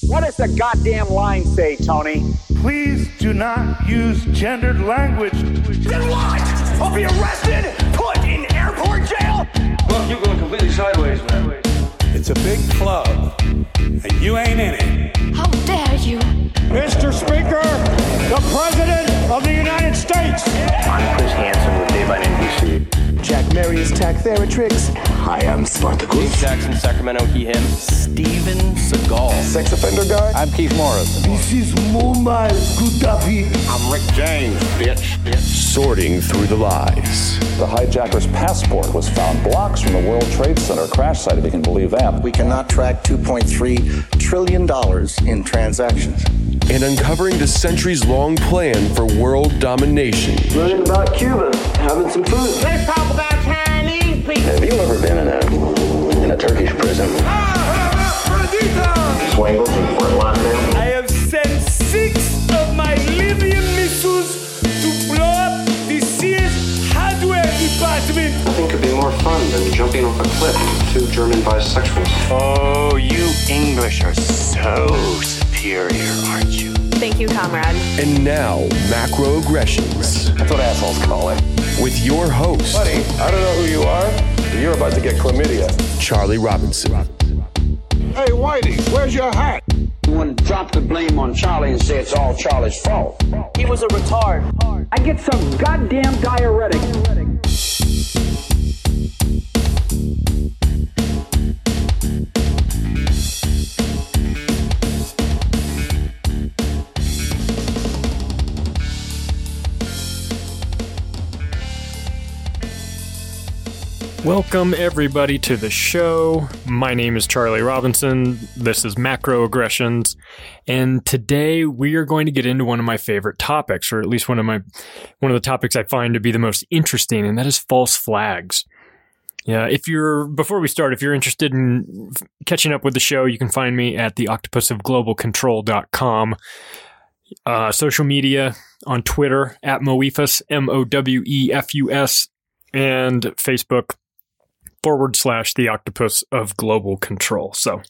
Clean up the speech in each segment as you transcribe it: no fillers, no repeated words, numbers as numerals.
What does the goddamn line say, Tony? Please do not use gendered language. Then what? I'll be arrested, put in airport jail? Look, you're going completely sideways, man. It's a big club, and you ain't in it. How dare you? Mr. Speaker, the President of the United States. I'm Chris Hansen with Dave on NBC. Jack Marius, Tack Theratrix. Hi, I'm Spartacus. Dave Jackson, Sacramento, he, him. Steven Seagal. Sex offender guy. I'm Keith Morris. This is Muammar Gaddafi. I'm Rick James, bitch. Sorting through the lies. The hijacker's passport was found blocks from the World Trade Center crash site, if you can believe that. We cannot track $2.3 trillion in transactions. And uncovering the centuries-long plan for world domination. Learning about Cuba, having some food. Let's talk about Chinese people. Have you ever been in a Turkish prison? Swangles in Fort Lauderdale? I have sent 6 of my Libyan missiles to blow up the Sears hardware department. Nothing could be more fun than jumping off a cliff with 2 German bisexuals. Oh, you English are so superior, aren't you? Thank you, comrade. And now, Macroaggressions. That's what assholes call it. With your host. Buddy, I don't know who you are, but you're about to get chlamydia. Charlie Robinson. Hey, Whitey, where's your hat? You want to drop the blame on Charlie and say it's all Charlie's fault. He was a retard. I get some goddamn diuretic. Welcome, everybody, to the show. My name is Charlie Robinson. This is Macroaggressions. And today we are going to get into one of my favorite topics, or at least one of the topics I find to be the most interesting, and that is false flags. Yeah, before we start, if you're interested in catching up with the show, you can find me at theoctopusofglobalcontrol.com. Social media on Twitter at Mowefus, Mowefus, and Facebook / the Octopus of Global Control. So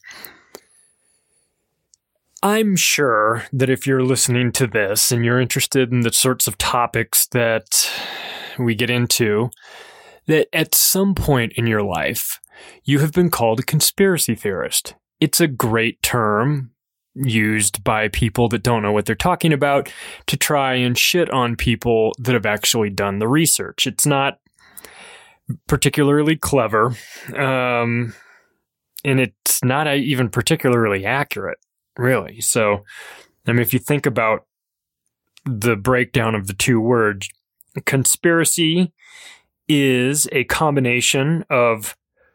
I'm sure that if you're listening to this and you're interested in the sorts of topics that we get into, that at some point in your life, you have been called a conspiracy theorist. It's a great term used by people that don't know what they're talking about to try and shit on people that have actually done the research. It's not particularly clever, and it's not even particularly accurate, really. So, I mean, if you think about the breakdown of the two words, conspiracy is a combination of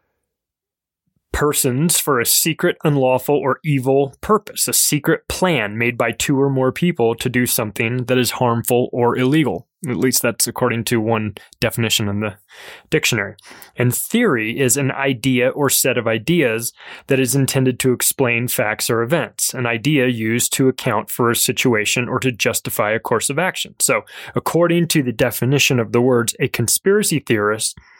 persons for a secret, unlawful, or evil purpose, a secret plan made by 2 or more people to do something that is harmful or illegal. At least that's according to one definition in the dictionary. And theory is an idea or set of ideas that is intended to explain facts or events, an idea used to account for a situation or to justify a course of action. So, according to the definition of the words, a conspiracy theory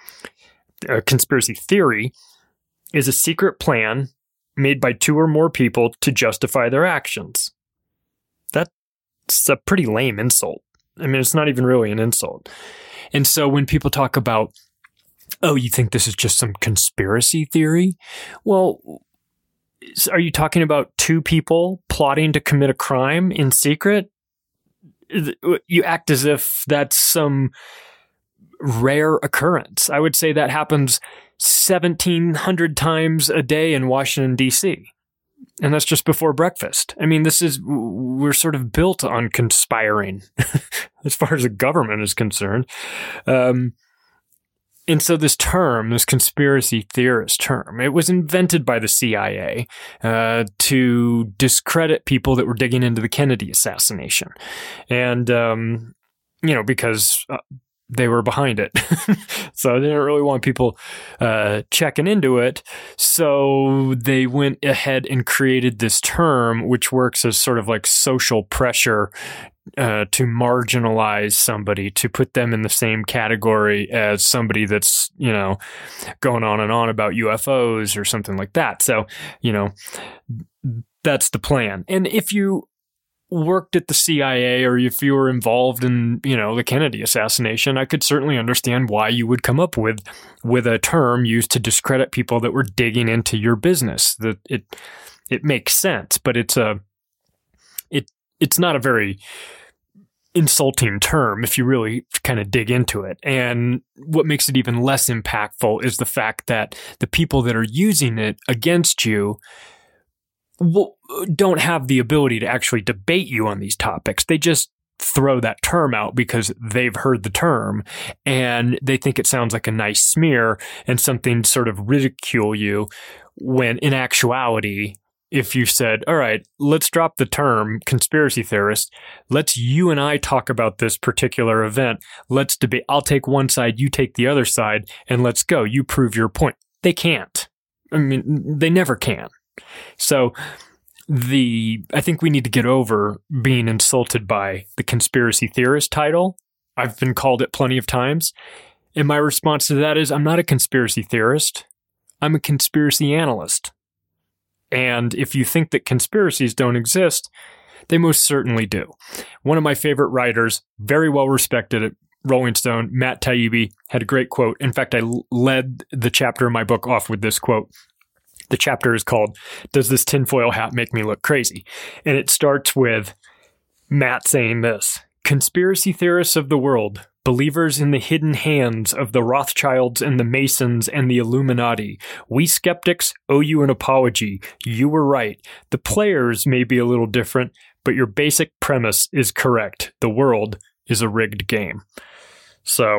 is a secret plan made by 2 or more people to justify their actions. That's a pretty lame insult. I mean, it's not even really an insult. And so when people talk about, oh, you think this is just some conspiracy theory? Well, are you talking about 2 people plotting to commit a crime in secret? You act as if that's some rare occurrence. I would say that happens 1,700 times a day in Washington, D.C. And that's just before breakfast. I mean, we're sort of built on conspiring as far as the government is concerned. And so this conspiracy theorist term, it was invented by the CIA to discredit people that were digging into the Kennedy assassination. And, because they were behind it. So they didn't really want people checking into it. So they went ahead and created this term, which works as sort of like social pressure to marginalize somebody, to put them in the same category as somebody that's, going on and on about UFOs or something like that. So, That's the plan. And if you worked at the CIA or if you were involved in, the Kennedy assassination, I could certainly understand why you would come up with a term used to discredit people that were digging into your business. That it makes sense, but it's not a very insulting term if you really kind of dig into it. And what makes it even less impactful is the fact that the people that are using it against you don't have the ability to actually debate you on these topics. They just throw that term out because they've heard the term and they think it sounds like a nice smear and something to sort of ridicule you, when in actuality, if you said, all right, let's drop the term conspiracy theorist. Let's you and I talk about this particular event. Let's debate. I'll take one side, you take the other side, and let's go. You prove your point. They can't. I mean, they never can. So I think we need to get over being insulted by the conspiracy theorist title. I've been called it plenty of times. And my response to that is, I'm not a conspiracy theorist. I'm a conspiracy analyst. And if you think that conspiracies don't exist, they most certainly do. One of my favorite writers, very well respected at Rolling Stone, Matt Taibbi, had a great quote. In fact, I led the chapter of my book off with this quote. The chapter is called, "Does This Tinfoil Hat Make Me Look Crazy?" And it starts with Matt saying this: "Conspiracy theorists of the world, believers in the hidden hands of the Rothschilds and the Masons and the Illuminati, we skeptics owe you an apology. You were right. The players may be a little different, but your basic premise is correct. The world is a rigged game." So,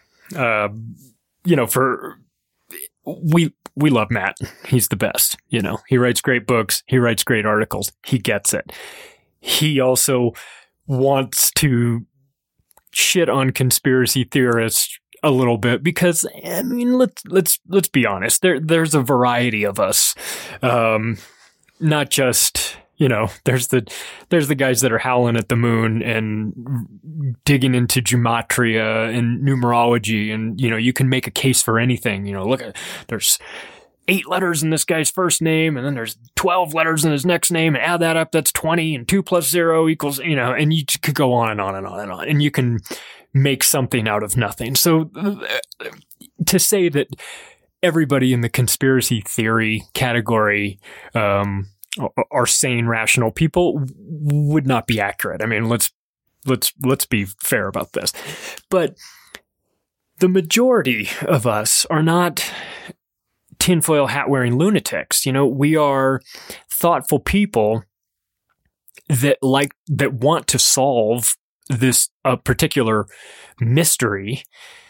we love Matt. He's the best. He writes great books. He writes great articles. He gets it. He also wants to shit on conspiracy theorists a little bit because, I mean, let's be honest. There's a variety of us. Not just, there's the guys that are howling at the moon and digging into gematria and numerology, and you can make a case for anything. Look at, there's 8 letters in this guy's first name, and then there's 12 letters in his next name, and add that up, that's 20, and 2 + 0 equals, and you could go on and on and on and on, and you can make something out of nothing. So to say that everybody in the conspiracy theory category are sane, rational people would not be accurate. I mean, let's be fair about this. But the majority of us are not tinfoil hat wearing lunatics. We are thoughtful people that want to solve this particular mystery.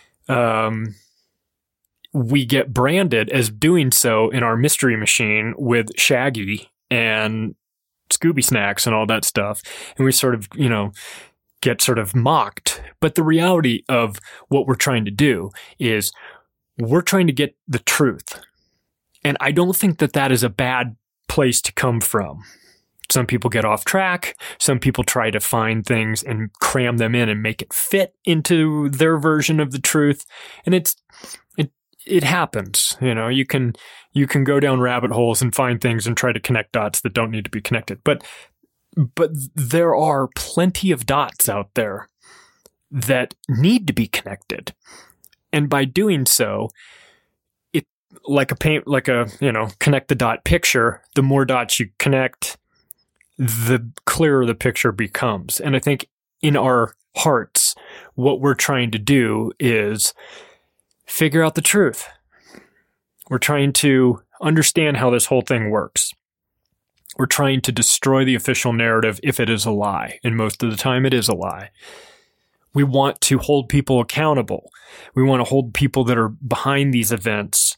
We get branded as doing so in our mystery machine with Shaggy and Scooby Snacks and all that stuff. And we sort of, get sort of mocked. But the reality of what we're trying to do is we're trying to get the truth. And I don't think that is a bad place to come from. Some people get off track. Some people try to find things and cram them in and make it fit into their version of the truth. And it happens. You can go down rabbit holes and find things and try to connect dots that don't need to be connected. But there are plenty of dots out there that need to be connected. And by doing so, like a connect the dot picture, the more dots you connect, the clearer the picture becomes. And I think in our hearts, what we're trying to do is figure out the truth. We're trying to understand how this whole thing works. We're trying to destroy the official narrative if it is a lie. And most of the time it is a lie. We want to hold people accountable. We want to hold people that are behind these events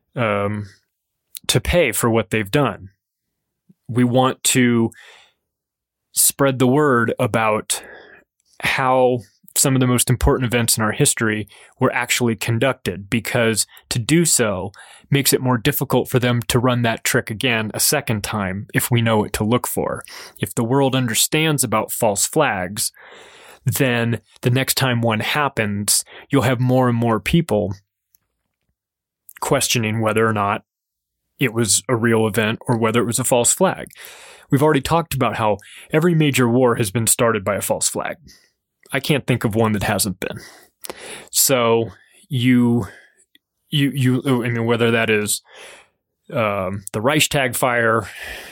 to pay for what they've done. We want to spread the word about how some of the most important events in our history were actually conducted, because to do so makes it more difficult for them to run that trick again a second time if we know what to look for. If the world understands about false flags, then the next time one happens, you'll have more and more people questioning whether or not it was a real event or whether it was a false flag. We've already talked about how every major war has been started by a false flag. I can't think of one that hasn't been. So you I mean, whether that is the Reichstag fire,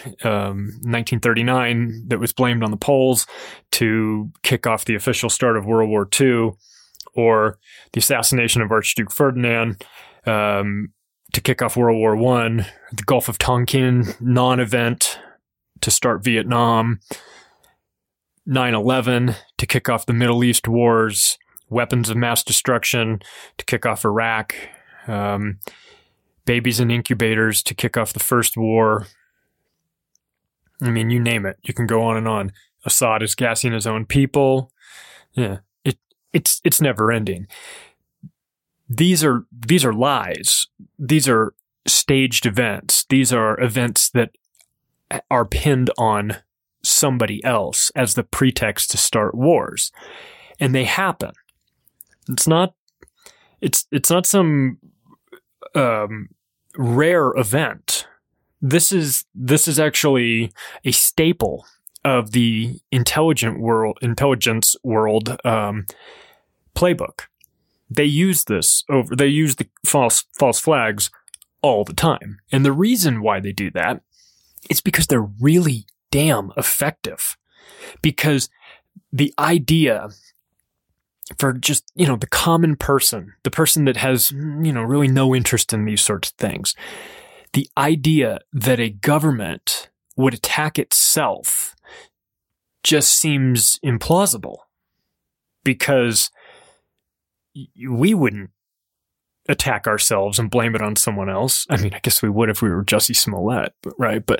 1939, that was blamed on the Poles to kick off the official start of World War II, or the assassination of Archduke Ferdinand to kick off World War I, the Gulf of Tonkin non-event to start Vietnam, 9/11 to kick off the Middle East wars, weapons of mass destruction to kick off Iraq, babies in incubators to kick off the first war. I mean, you name it. You can go on and on. Assad is gassing his own people. Yeah, it's never ending. These are lies. These are staged events. These are events that are pinned on somebody else as the pretext to start wars, and they happen. It's not some rare event. This is actually a staple of the intelligence world playbook. They use the false flags all the time. And the reason why they do that is because they're really damn effective. Because the idea for just, the common person, the person that has, really no interest in these sorts of things, the idea that a government would attack itself just seems implausible, because we wouldn't attack ourselves and blame it on someone else. I mean, I guess we would if we were Jussie Smollett, right? But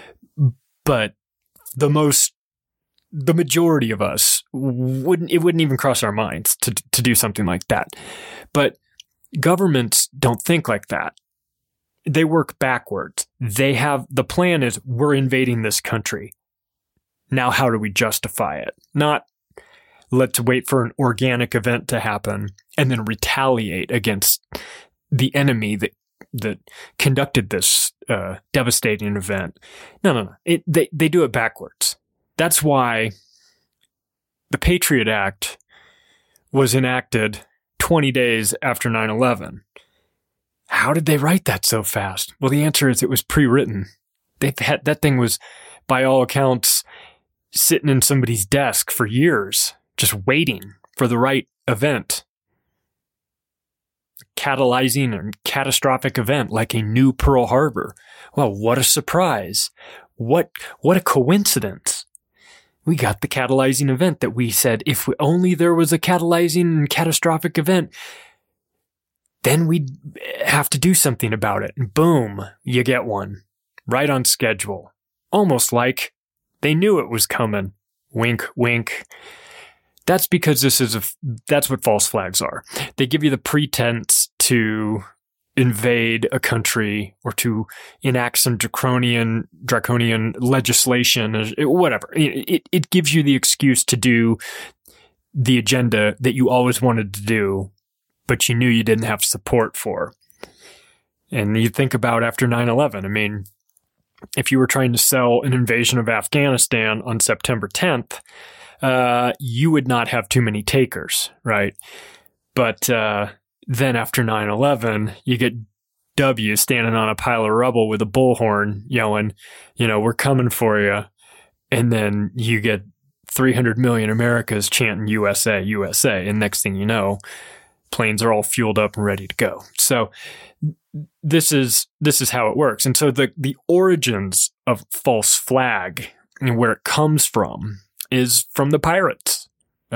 the majority of us wouldn't even cross our minds to do something like that. But governments don't think like that. They work backwards. The plan is, we're invading this country. Now, how do we justify it? Not, let's wait for an organic event to happen and then retaliate against the enemy that conducted this devastating event. No. They do it backwards. That's why the Patriot Act was enacted 20 days after 9/11. How did they write that so fast? Well, the answer is it was pre-written. That thing was, by all accounts, sitting in somebody's desk for years, just waiting for the right event. Catalyzing a catastrophic event like a new Pearl Harbor. Well, what a surprise. What a coincidence. We got the catalyzing event that we said, if only there was a catalyzing and catastrophic event, then we'd have to do something about it. And boom, you get one. Right on schedule. Almost like they knew it was coming. Wink, wink. That's because that's what false flags are. They give you the pretense to invade a country or to enact some draconian legislation, or whatever. It gives you the excuse to do the agenda that you always wanted to do, but you knew you didn't have support for. And you think about after 9/11, I mean, if you were trying to sell an invasion of Afghanistan on September 10th, you would not have too many takers, right? But then after 9/11, you get W standing on a pile of rubble with a bullhorn yelling, we're coming for you. And then you get 300 million Americans chanting USA, USA. And next thing you know, planes are all fueled up and ready to go. So this is how it works. And so the origins of false flag and where it comes from is from the pirates.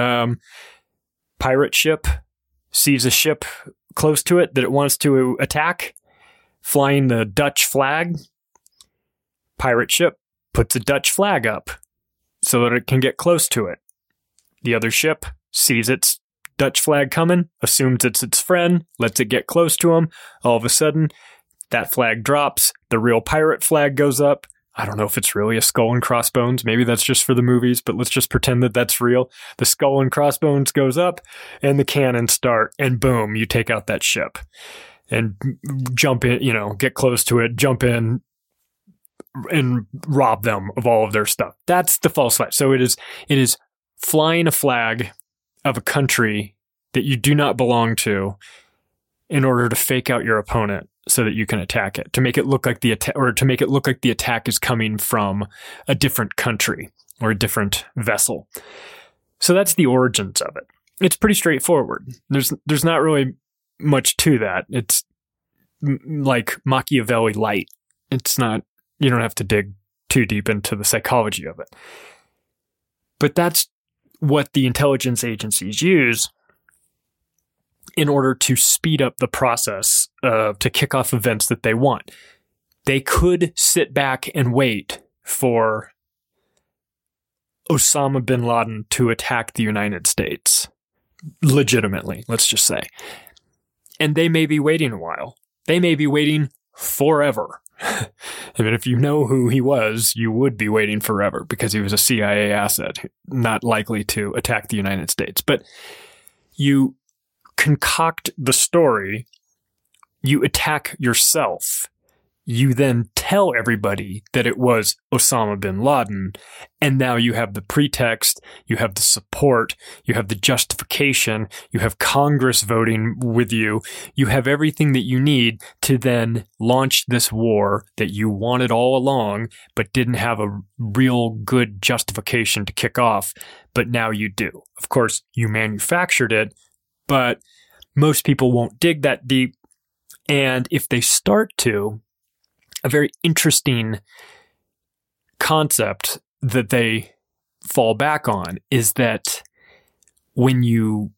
Pirate ship sees a ship close to it that it wants to attack, flying the Dutch flag. Pirate ship puts a Dutch flag up so that it can get close to it. The other ship sees its Dutch flag coming, assumes it's its friend, lets it get close to him. All of a sudden, that flag drops. The real pirate flag goes up. I don't know if it's really a skull and crossbones. Maybe that's just for the movies, but let's just pretend that that's real. The skull and crossbones goes up and the cannons start, and boom, you take out that ship. and jump in, get close to it, jump in and rob them of all of their stuff. That's the false flag. So it is flying a flag of a country that you do not belong to in order to fake out your opponent so that you can attack it, to make it look like the attack is coming from a different country or a different vessel. So that's the origins of it. It's pretty straightforward. There's not really much to that. It's like Machiavelli light. It's not, you don't have to dig too deep into the psychology of it. But that's what the intelligence agencies use in order to speed up the process to kick off events that they want. They could sit back and wait for Osama bin Laden to attack the United States. Legitimately, let's just say. And they may be waiting a while. They may be waiting forever. I mean, if you know who he was, you would be waiting forever because he was a CIA asset, not likely to attack the United States. But you concoct the story, you attack yourself, you then tell everybody that it was Osama bin Laden, and now you have the pretext, you have the support, you have the justification, you have Congress voting with you, you have everything that you need to then launch this war that you wanted all along, but didn't have a real good justification to kick off, but now you do. Of course, you manufactured it, but most people won't dig that deep, and if they start to, a very interesting concept that they fall back on is that when you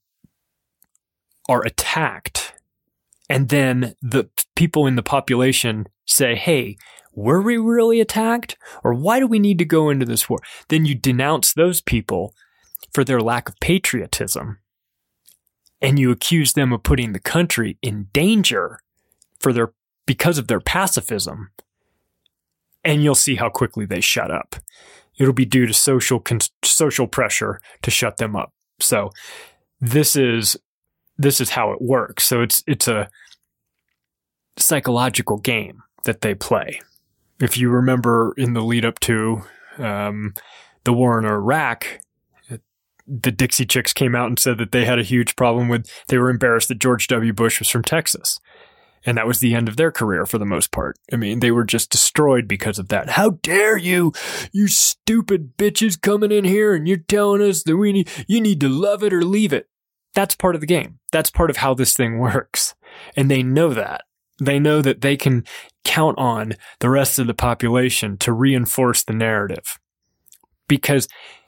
are attacked and then the people in the population say, hey, were we really attacked? Or why do we need to go into this war? Then you denounce those people for their lack of patriotism and you accuse them of putting the country in danger because of their pacifism, and you'll see how quickly they shut up. It'll be due to social pressure to shut them up. So this is how it works. So it's a psychological game that they play. If you remember in the lead up to the war in Iraq, the Dixie Chicks came out and said that they had a huge problem they were embarrassed that George W. Bush was from Texas. And that was the end of their career for the most part. I mean, they were just destroyed because of that. How dare you stupid bitches coming in here and you're telling us that you need to love it or leave it. That's part of the game. That's part of how this thing works. And they know that. They know that they can count on the rest of the population to reinforce the narrative. Because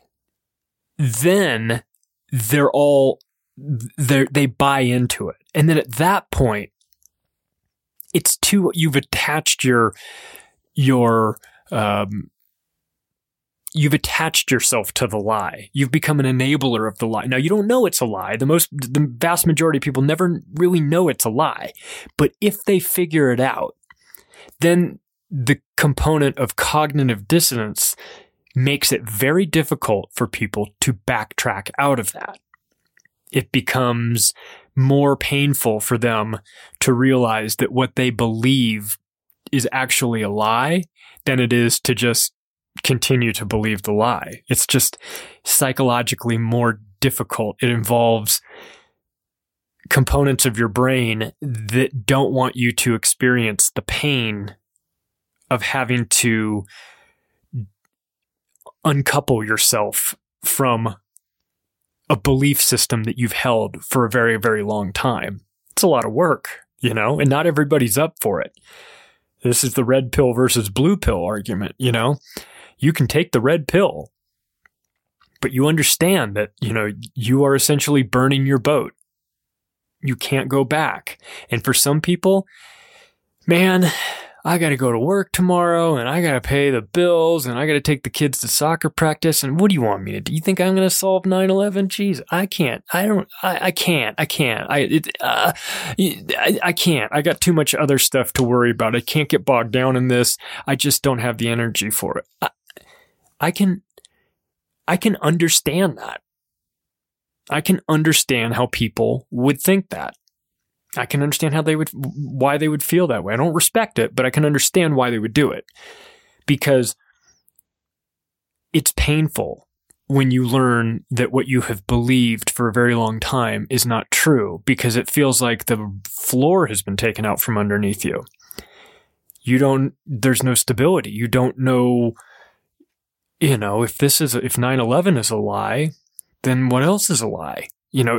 then they buy into it. And then at that point, you've attached you've attached yourself to the lie. You've become an enabler of the lie. Now, you don't know it's a lie. The vast majority of people never really know it's a lie. But if they figure it out, then the component of cognitive dissonance makes it very difficult for people to backtrack out of that. It becomes more painful for them to realize that what they believe is actually a lie than it is to just continue to believe the lie. It's just psychologically more difficult. It involves components of your brain that don't want you to experience the pain of having to uncouple yourself from a belief system that you've held for a very, very long time. It's a lot of work, and not everybody's up for it. This is the red pill versus blue pill argument, You can take the red pill, but you understand that, you are essentially burning your boat. You can't go back. And for some people, man, I got to go to work tomorrow and I got to pay the bills and I got to take the kids to soccer practice. And what do you want me to do? You think I'm going to solve 9/11? Jeez, I can't. I can't. I can't. I got too much other stuff to worry about. I can't get bogged down in this. I just don't have the energy for it. I can understand that. I can understand how people would think that. I can understand why they would feel that way. I don't respect it, but I can understand why they would do it. Because it's painful when you learn that what you have believed for a very long time is not true, because it feels like the floor has been taken out from underneath you. There's no stability. You don't know, if 9/11 is a lie, then what else is a lie?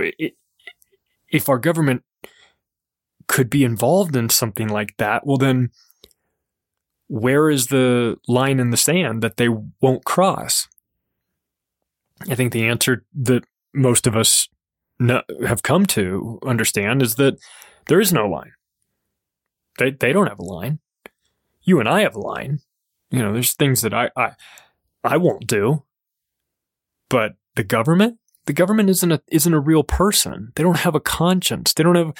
If our government could be involved in something like that, well then, where is the line in the sand that they won't cross? I think the answer that most of us have come to understand is that there is no line. They don't have a line. You and I have a line. There's things that I won't do. But the government isn't a real person. They don't have a conscience.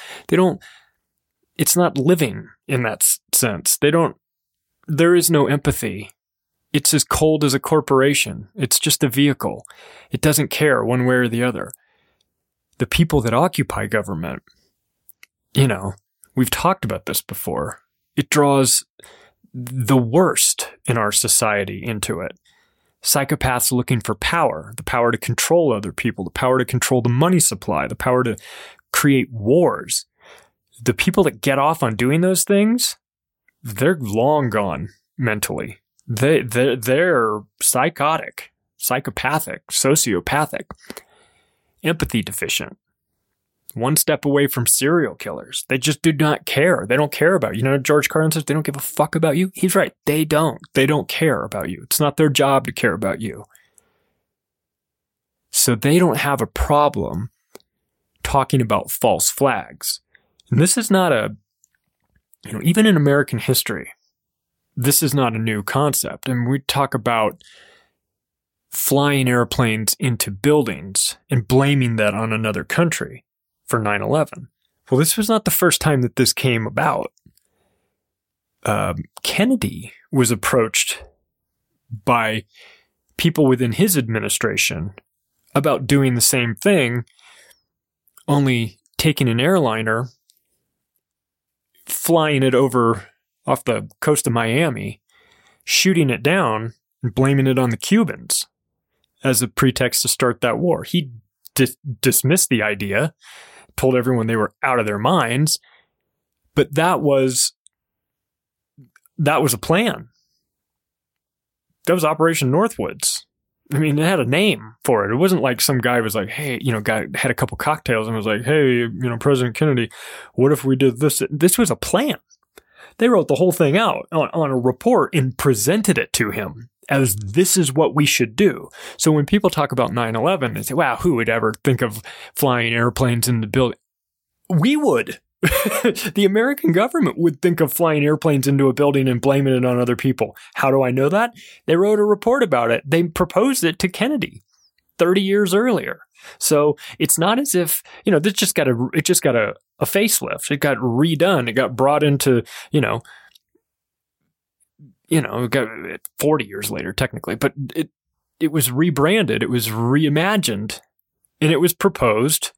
It's not living in that sense. There is no empathy. It's as cold as a corporation. It's just a vehicle. It doesn't care one way or the other. The people that occupy government, we've talked about this before. It draws the worst in our society into it. Psychopaths looking for power, the power to control other people, the power to control the money supply, the power to create wars. The people that get off on doing those things, they're long gone mentally. They're psychotic, psychopathic, sociopathic, empathy deficient. One step away from serial killers. They just do not care. They don't care about you. George Carlin says they don't give a fuck about you. He's right. They don't. They don't care about you. It's not their job to care about you. So they don't have a problem talking about false flags. And this is not even in American history, this is not a new concept. And we talk about flying airplanes into buildings and blaming that on another country for 9/11. Well, this was not the first time that this came about. Kennedy was approached by people within his administration about doing the same thing, only taking an airliner, flying it over off the coast of Miami, shooting it down, and blaming it on the Cubans as a pretext to start that war. He dismissed the idea, told everyone they were out of their minds, but that was a plan. That was Operation Northwoods. I mean, it had a name for it. It wasn't like some guy was like, hey, had a couple cocktails and was like, hey, President Kennedy, what if we did this? This was a plan. They wrote the whole thing out on a report and presented it to him as this is what we should do. So when people talk about 9/11, they say, wow, who would ever think of flying airplanes in the building? We would. The American government would think of flying airplanes into a building and blaming it on other people. How do I know that? They wrote a report about it. They proposed it to Kennedy 30 years earlier. So it's not as if, this just got a facelift. It got redone. It got brought into, it got 40 years later technically, but it was rebranded. It was reimagined, and it was proposed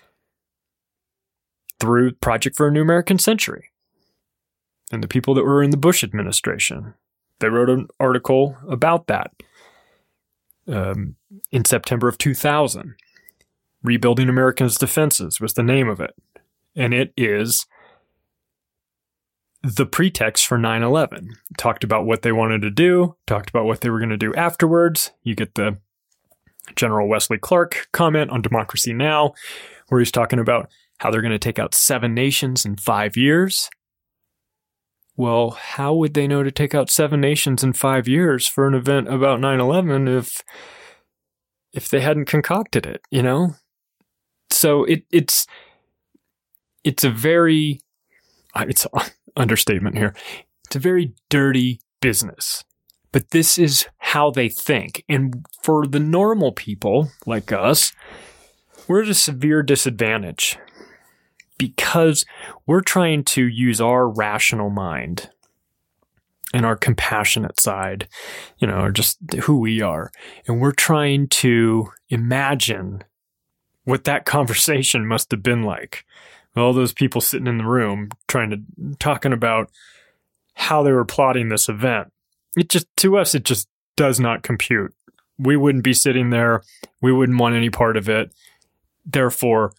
through Project for a New American Century. And the people that were in the Bush administration, they wrote an article about that in September of 2000. Rebuilding America's Defenses was the name of it. And it is the pretext for 9/11. Talked about what they wanted to do, talked about what they were going to do afterwards. You get the General Wesley Clark comment on Democracy Now!, where he's talking about how they're going to take out 7 nations in 5 years. Well, how would they know to take out 7 nations in 5 years for an event about 9/11 if they hadn't concocted it, So it's a very, it's an understatement here. It's a very dirty business. But this is how they think. And for the normal people like us, we're at a severe disadvantage because we're trying to use our rational mind and our compassionate side, or just who we are. And we're trying to imagine what that conversation must have been like. all those people sitting in the room talking about how they were plotting this event. To us, it just does not compute. We wouldn't be sitting there. We wouldn't want any part of it. Therefore,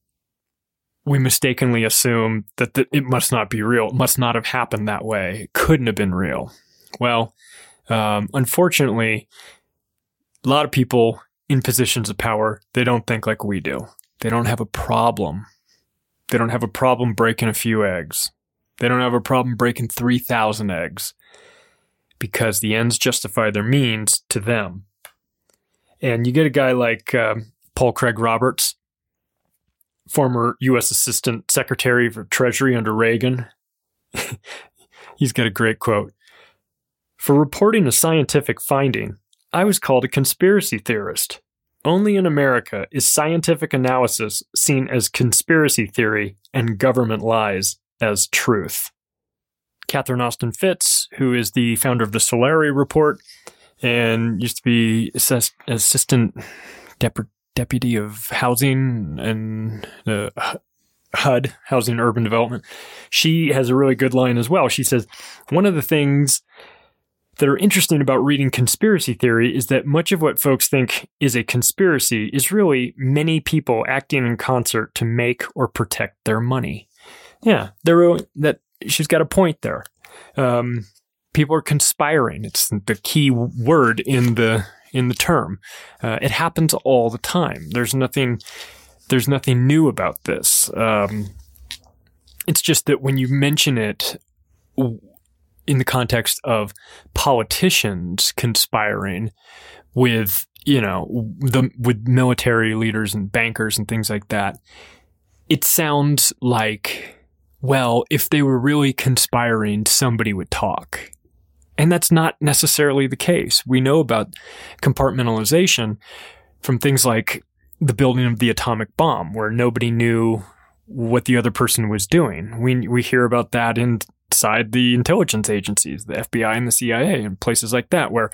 we mistakenly assume that it must not be real. It must not have happened that way. It couldn't have been real. Well, unfortunately, a lot of people in positions of power, they don't think like we do. They don't have a problem. They don't have a problem breaking a few eggs. They don't have a problem breaking 3,000 eggs because the ends justify their means to them. And you get a guy like Paul Craig Roberts, former U.S. Assistant Secretary for Treasury under Reagan. He's got a great quote. "For reporting a scientific finding, I was called a conspiracy theorist. Only in America is scientific analysis seen as conspiracy theory and government lies as truth." Catherine Austin Fitts, who is the founder of the Solari Report and used to be Assistant Deputy of Housing and HUD, Housing and Urban Development, she has a really good line as well. She says, one of the things that are interesting about reading conspiracy theory is that much of what folks think is a conspiracy is really many people acting in concert to make or protect their money. Yeah, she's got a point there. People are conspiring. It's the key word in the term. It happens all the time. There's nothing new about this. It's just that when you mention it in the context of politicians conspiring with, with military leaders and bankers and things like that, it sounds like, well, if they were really conspiring, somebody would talk. And that's not necessarily the case. We know about compartmentalization from things like the building of the atomic bomb, where nobody knew what the other person was doing. We hear about that inside the intelligence agencies, the FBI and the CIA, and places like that, where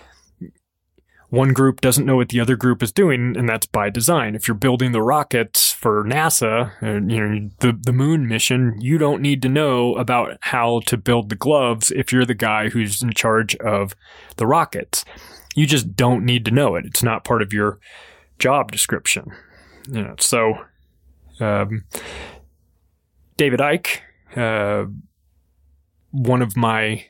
one group doesn't know what the other group is doing, and that's by design. If you're building the rockets for NASA, the moon mission, you don't need to know about how to build the gloves if you're the guy who's in charge of the rockets. You just don't need to know it. It's not part of your job description. So David Icke, one of my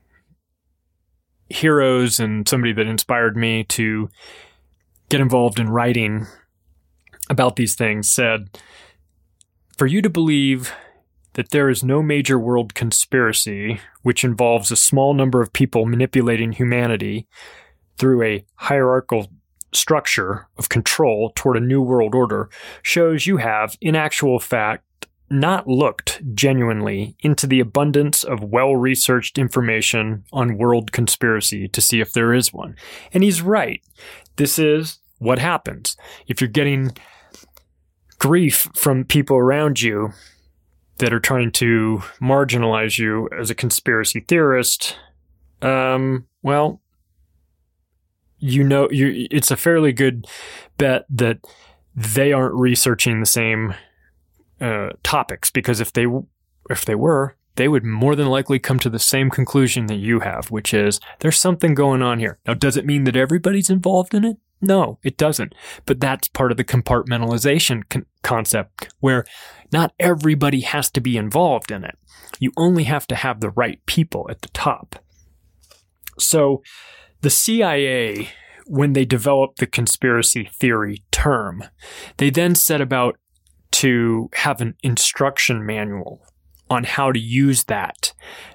heroes and somebody that inspired me to get involved in writing about these things, said, "For you to believe that there is no major world conspiracy which involves a small number of people manipulating humanity through a hierarchical structure of control toward a new world order shows you have, in actual fact, not looked genuinely into the abundance of well-researched information on world conspiracy to see if there is one." And he's right. This is what happens. If you're getting grief from people around you that are trying to marginalize you as a conspiracy theorist, well, it's a fairly good bet that they aren't researching the same topics, because if they were, they would more than likely come to the same conclusion that you have, which is there's something going on here. Now, does it mean that everybody's involved in it? No, it doesn't. But that's part of the compartmentalization concept, where not everybody has to be involved in it. You only have to have the right people at the top. So the CIA, when they developed the conspiracy theory term, they then set about to have an instruction manual on how to use that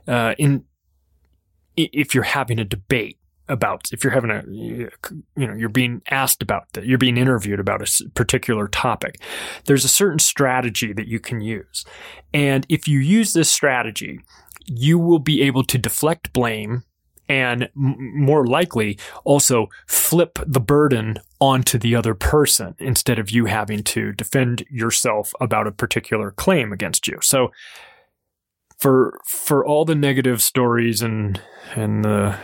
if you're having a debate about, if you're having you're being asked about that, you're being interviewed about a particular topic. There's a certain strategy that you can use. And if you use this strategy, you will be able to deflect blame and more likely also flip the burden onto the other person instead of you having to defend yourself about a particular claim against you. So for all the negative stories and the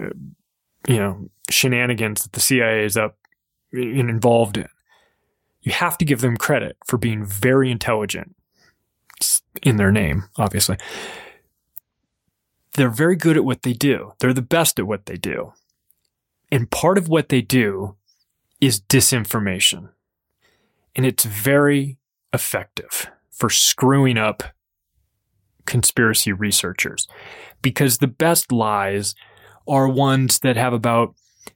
shenanigans that the CIA is involved in, you have to give them credit for being very intelligent It's in their name, obviously. They're very good at what they do. They're the best at what they do. And part of what they do is disinformation. And it's very effective for screwing up conspiracy researchers, because the best lies are ones that have about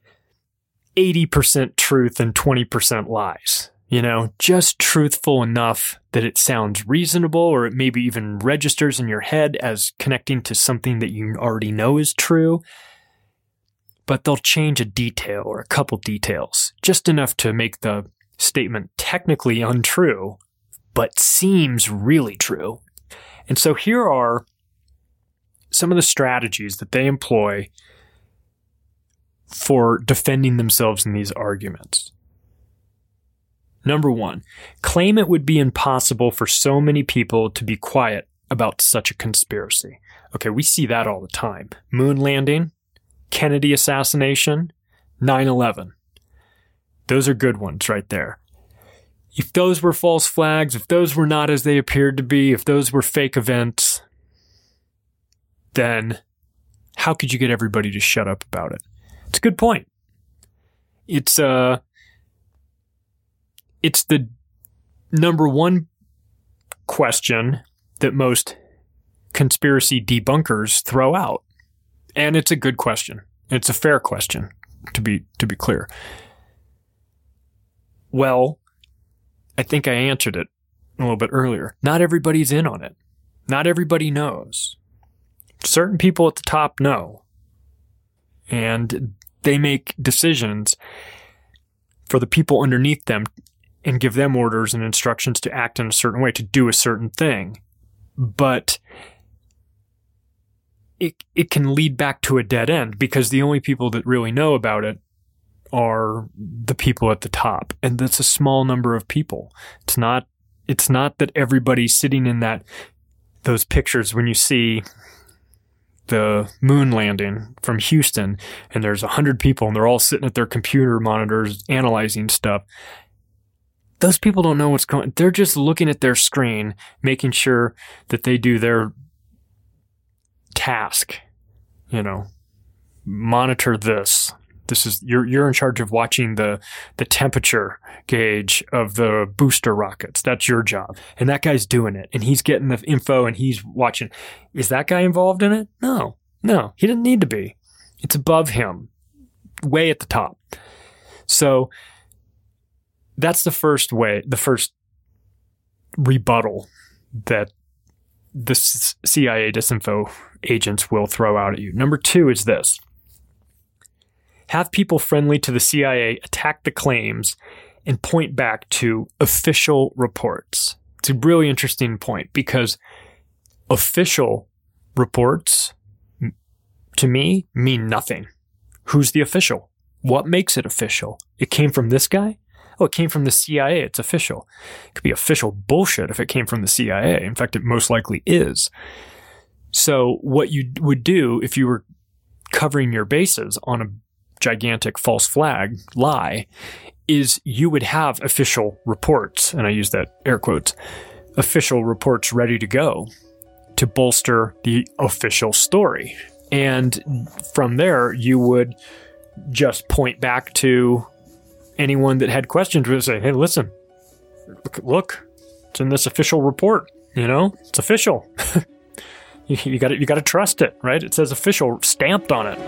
80% truth and 20% lies. You know, just truthful enough that it sounds reasonable, or it maybe even registers in your head as connecting to something that you already know is true. But they'll change a detail or a couple details, just enough to make the statement technically untrue, but seems really true. And so here are some of the strategies that they employ for defending themselves in these arguments. Number 1, claim it would be impossible for so many people to be quiet about such a conspiracy. Okay, we see that all the time. Moon landing, Kennedy assassination, 9/11. Those are good ones right there. If those were false flags, if those were not as they appeared to be, if those were fake events, then how could you get everybody to shut up about it? It's a good point. It's the number one question that most conspiracy debunkers throw out. And it's a good question. It's a fair question, to be clear. Well, I think I answered it a little bit earlier. Not everybody's in on it. Not everybody knows. Certain people at the top know. And they make decisions for the people underneath them and give them orders and instructions to act in a certain way, to do a certain thing. But it can lead back to a dead end, because the only people that really know about it are the people at the top. And that's a small number of people. It's not that everybody's sitting in those pictures when you see the moon landing from Houston and there's 100 people and they're all sitting at their computer monitors analyzing stuff. Those people don't know what's going on. They're just looking at their screen, making sure that they do their task. You know, monitor this. This is you're in charge of watching the temperature gauge of the booster rockets. That's your job. And that guy's doing it. And he's getting the info and he's watching. Is that guy involved in it? No, he didn't need to be. It's above him, way at the top. So that's the first rebuttal that the CIA disinfo agents will throw out at you. Number 2 is this. Have people friendly to the CIA attack the claims and point back to official reports. It's a really interesting point, because official reports, to me, mean nothing. Who's the official? What makes it official? It came from this guy? Oh, it came from the CIA. It's official. It could be official bullshit if it came from the CIA. In fact, it most likely is. So what you would do if you were covering your bases on a gigantic false flag lie is you would have official reports, and I use that air quotes, official reports ready to go to bolster the official story. And from there, you would just point back to anyone that had questions would say, hey, listen, look, it's in this official report, it's official. you got to trust it, right? It says official stamped on it.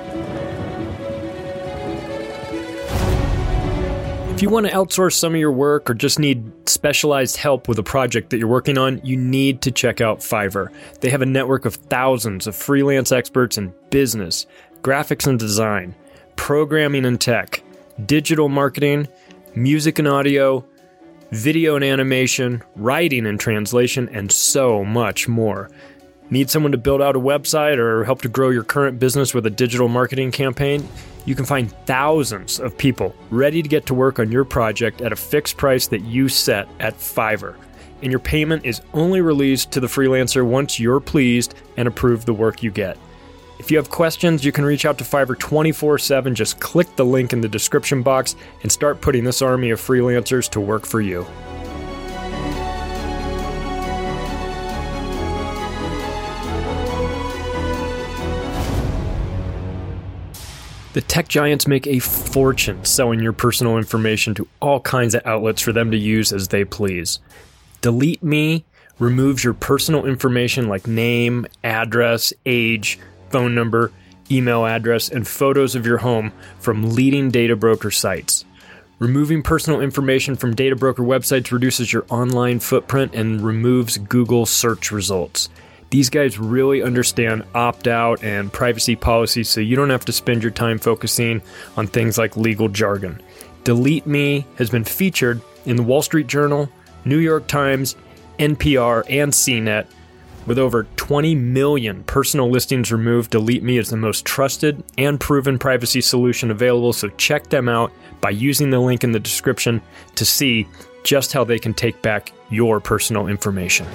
If you want to outsource some of your work or just need specialized help with a project that you're working on, you need to check out Fiverr. They have a network of thousands of freelance experts in business, graphics and design, programming and tech, digital marketing, music and audio, video and animation, writing and translation, and so much more. Need someone to build out a website or help to grow your current business with a digital marketing campaign? You can find thousands of people ready to get to work on your project at a fixed price that you set at Fiverr. And your payment is only released to the freelancer once you're pleased and approve the work you get. If you have questions, you can reach out to Fiverr 24/7. Just click the link in the description box and start putting this army of freelancers to work for you. The tech giants make a fortune selling your personal information to all kinds of outlets for them to use as they please. Delete Me removes your personal information like name, address, age, phone number, email address, and photos of your home from leading data broker sites. Removing personal information from data broker websites reduces your online footprint and removes Google search results. These guys really understand opt-out and privacy policies, so you don't have to spend your time focusing on things like legal jargon. Delete Me has been featured in the Wall Street Journal, New York Times, NPR, and CNET. With over 20 million personal listings removed, Delete Me is the most trusted and proven privacy solution available, so check them out by using the link in the description to see just how they can take back your personal information.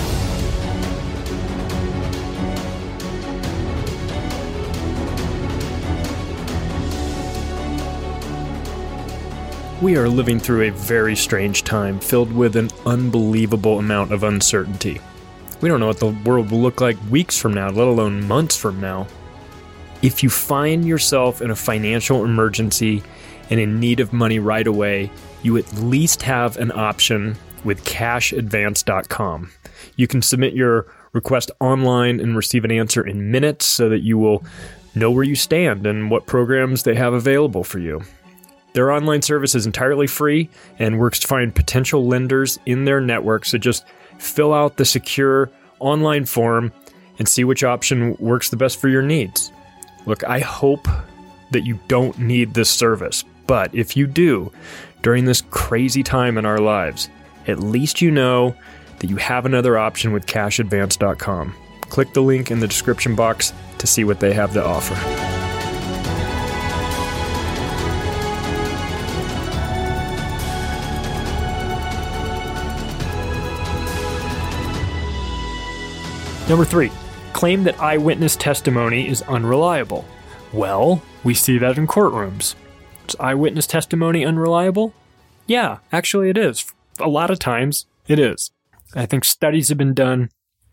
We are living through a very strange time filled with an unbelievable amount of uncertainty. We don't know what the world will look like weeks from now, let alone months from now. If you find yourself in a financial emergency and in need of money right away, you at least have an option with CashAdvance.com. You can submit your request online and receive an answer in minutes so that you will know where you stand and what programs they have available for you. Their online service is entirely free and works to find potential lenders in their network, so just fill out the secure online form and see which option works the best for your needs. Look, I hope that you don't need this service, but if you do, during this crazy time in our lives, at least you know that you have another option with CashAdvance.com. Click the link in the description box to see what they have to offer. Number 3, claim that eyewitness testimony is unreliable. Well, we see that in courtrooms. Is eyewitness testimony unreliable? Yeah, actually it is. A lot of times it is. I think studies have been done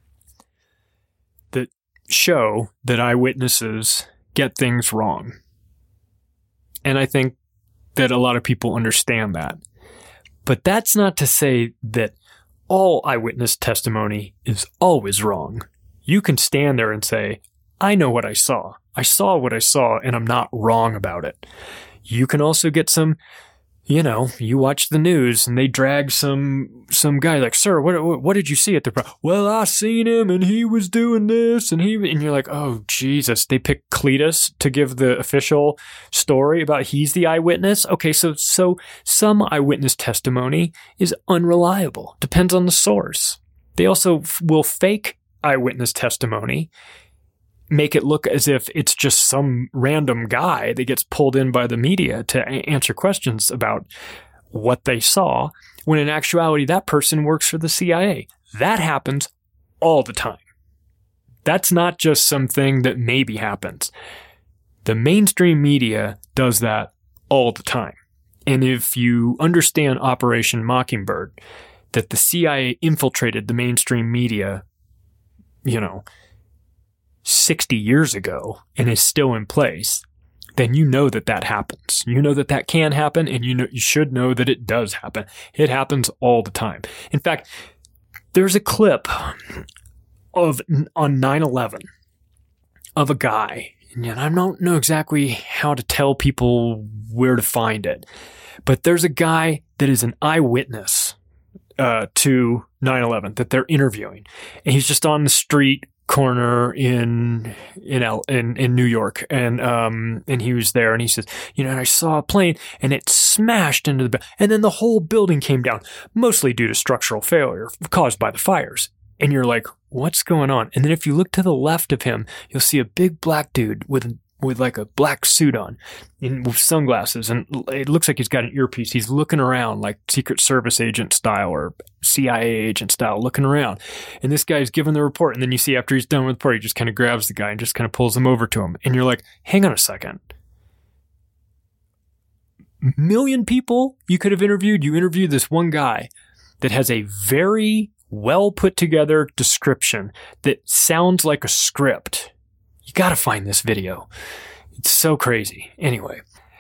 that show that eyewitnesses get things wrong. And I think that a lot of people understand that. But that's not to say that all eyewitness testimony is always wrong. You can stand there and say, I know what I saw. I saw what I saw, and I'm not wrong about it. You can also get some, you watch the news and they drag some guy like, sir, what did you see at the well, I seen him and he was doing this and you're like, oh, Jesus. They pick Cletus to give the official story about he's the eyewitness. Okay, so some eyewitness testimony is unreliable. Depends on the source. They also will fake eyewitness testimony, make it look as if it's just some random guy that gets pulled in by the media to answer questions about what they saw, when in actuality that person works for the CIA. That happens all the time. That's not just something that maybe happens. The mainstream media does that all the time. And if you understand Operation Mockingbird, that the CIA infiltrated the mainstream media 60 years ago and is still in place, then you know that happens. You know that can happen, and you should know that it does happen. It happens all the time. In fact, there's a clip on 9/11 of a guy, and I don't know exactly how to tell people where to find it, but there's a guy that is an eyewitness to 9/11 that they're interviewing, and he's just on the street corner in New York, and he was there, and he says, I saw a plane and it smashed into the building, and then the whole building came down, mostly due to structural failure caused by the fires. And you're like, what's going on? And then if you look to the left of him, you'll see a big black dude with like a black suit on and with sunglasses, and it looks like he's got an earpiece. He's looking around like Secret Service agent style or CIA agent style, looking around. And this guy's giving the report, and then you see after he's done with the report, he just kind of grabs the guy and just kind of pulls him over to him. And you're like, hang on a second. Million people you could have interviewed. You interviewed this one guy that has a very well put together description that sounds like a script. You got to find this video. It's so crazy. Anyway,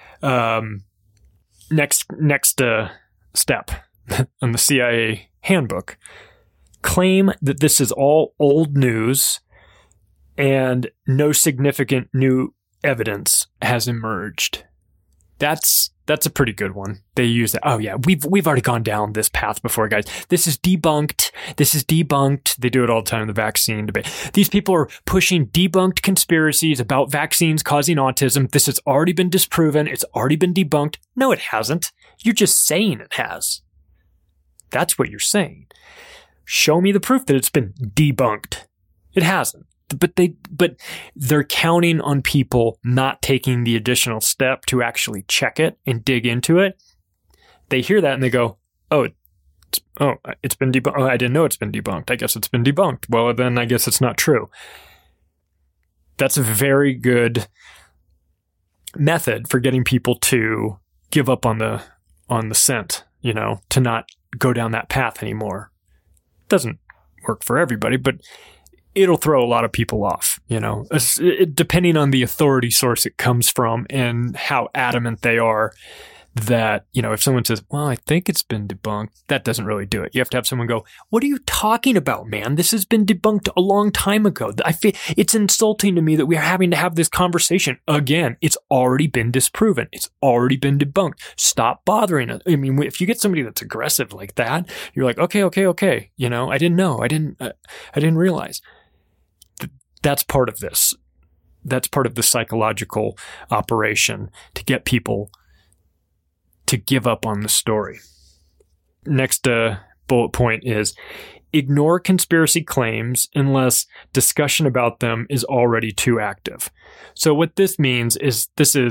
next step on the CIA handbook: claim that this is all old news and no significant new evidence has emerged. That's a pretty good one. They use that. Oh yeah, we've already gone down this path before, guys. This is debunked. They do it all the time in the vaccine debate. These people are pushing debunked conspiracies about vaccines causing autism. This has already been disproven. It's already been debunked. No, it hasn't. You're just saying it has. That's what you're saying. Show me the proof that it's been debunked. It hasn't. But they're counting on people not taking the additional step to actually check it and dig into it. They hear that and they go, it's been debunked. Oh, I didn't know it's been debunked. I guess it's been debunked. Well, then I guess it's not true. That's a very good method for getting people to give up on the scent, to not go down that path anymore. Doesn't work for everybody, but it'll throw a lot of people off, depending on the authority source it comes from and how adamant they are that, if someone says, well, I think it's been debunked, that doesn't really do it. You have to have someone go, what are you talking about, man? This has been debunked a long time ago. I feel it's insulting to me that we're having to have this conversation again. It's already been disproven. It's already been debunked. Stop bothering us. I mean, if you get somebody that's aggressive like that, you're like, okay. I didn't know. I didn't realize. That's part of this. That's part of the psychological operation to get people to give up on the story. Next bullet point is ignore conspiracy claims unless discussion about them is already too active. So what this means is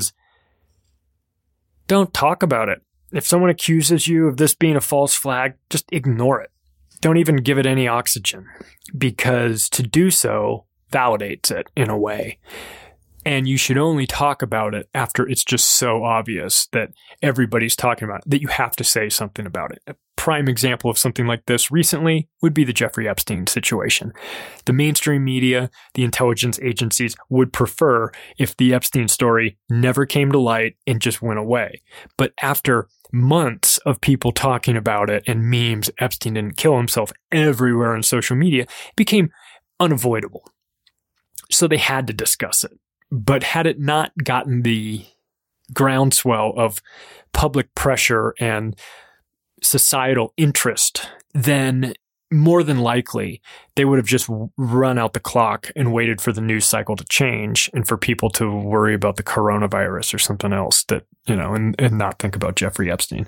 don't talk about it. If someone accuses you of this being a false flag, just ignore it. Don't even give it any oxygen, because to do so validates it in a way. And you should only talk about it after it's just so obvious that everybody's talking about it, that you have to say something about it. A prime example of something like this recently would be the Jeffrey Epstein situation. The mainstream media, the intelligence agencies would prefer if the Epstein story never came to light and just went away. But after months of people talking about it and memes, Epstein didn't kill himself everywhere on social media, it became unavoidable. So they had to discuss it. But had it not gotten the groundswell of public pressure and societal interest, then more than likely they would have just run out the clock and waited for the news cycle to change and for people to worry about the coronavirus or something else that, and not think about Jeffrey Epstein.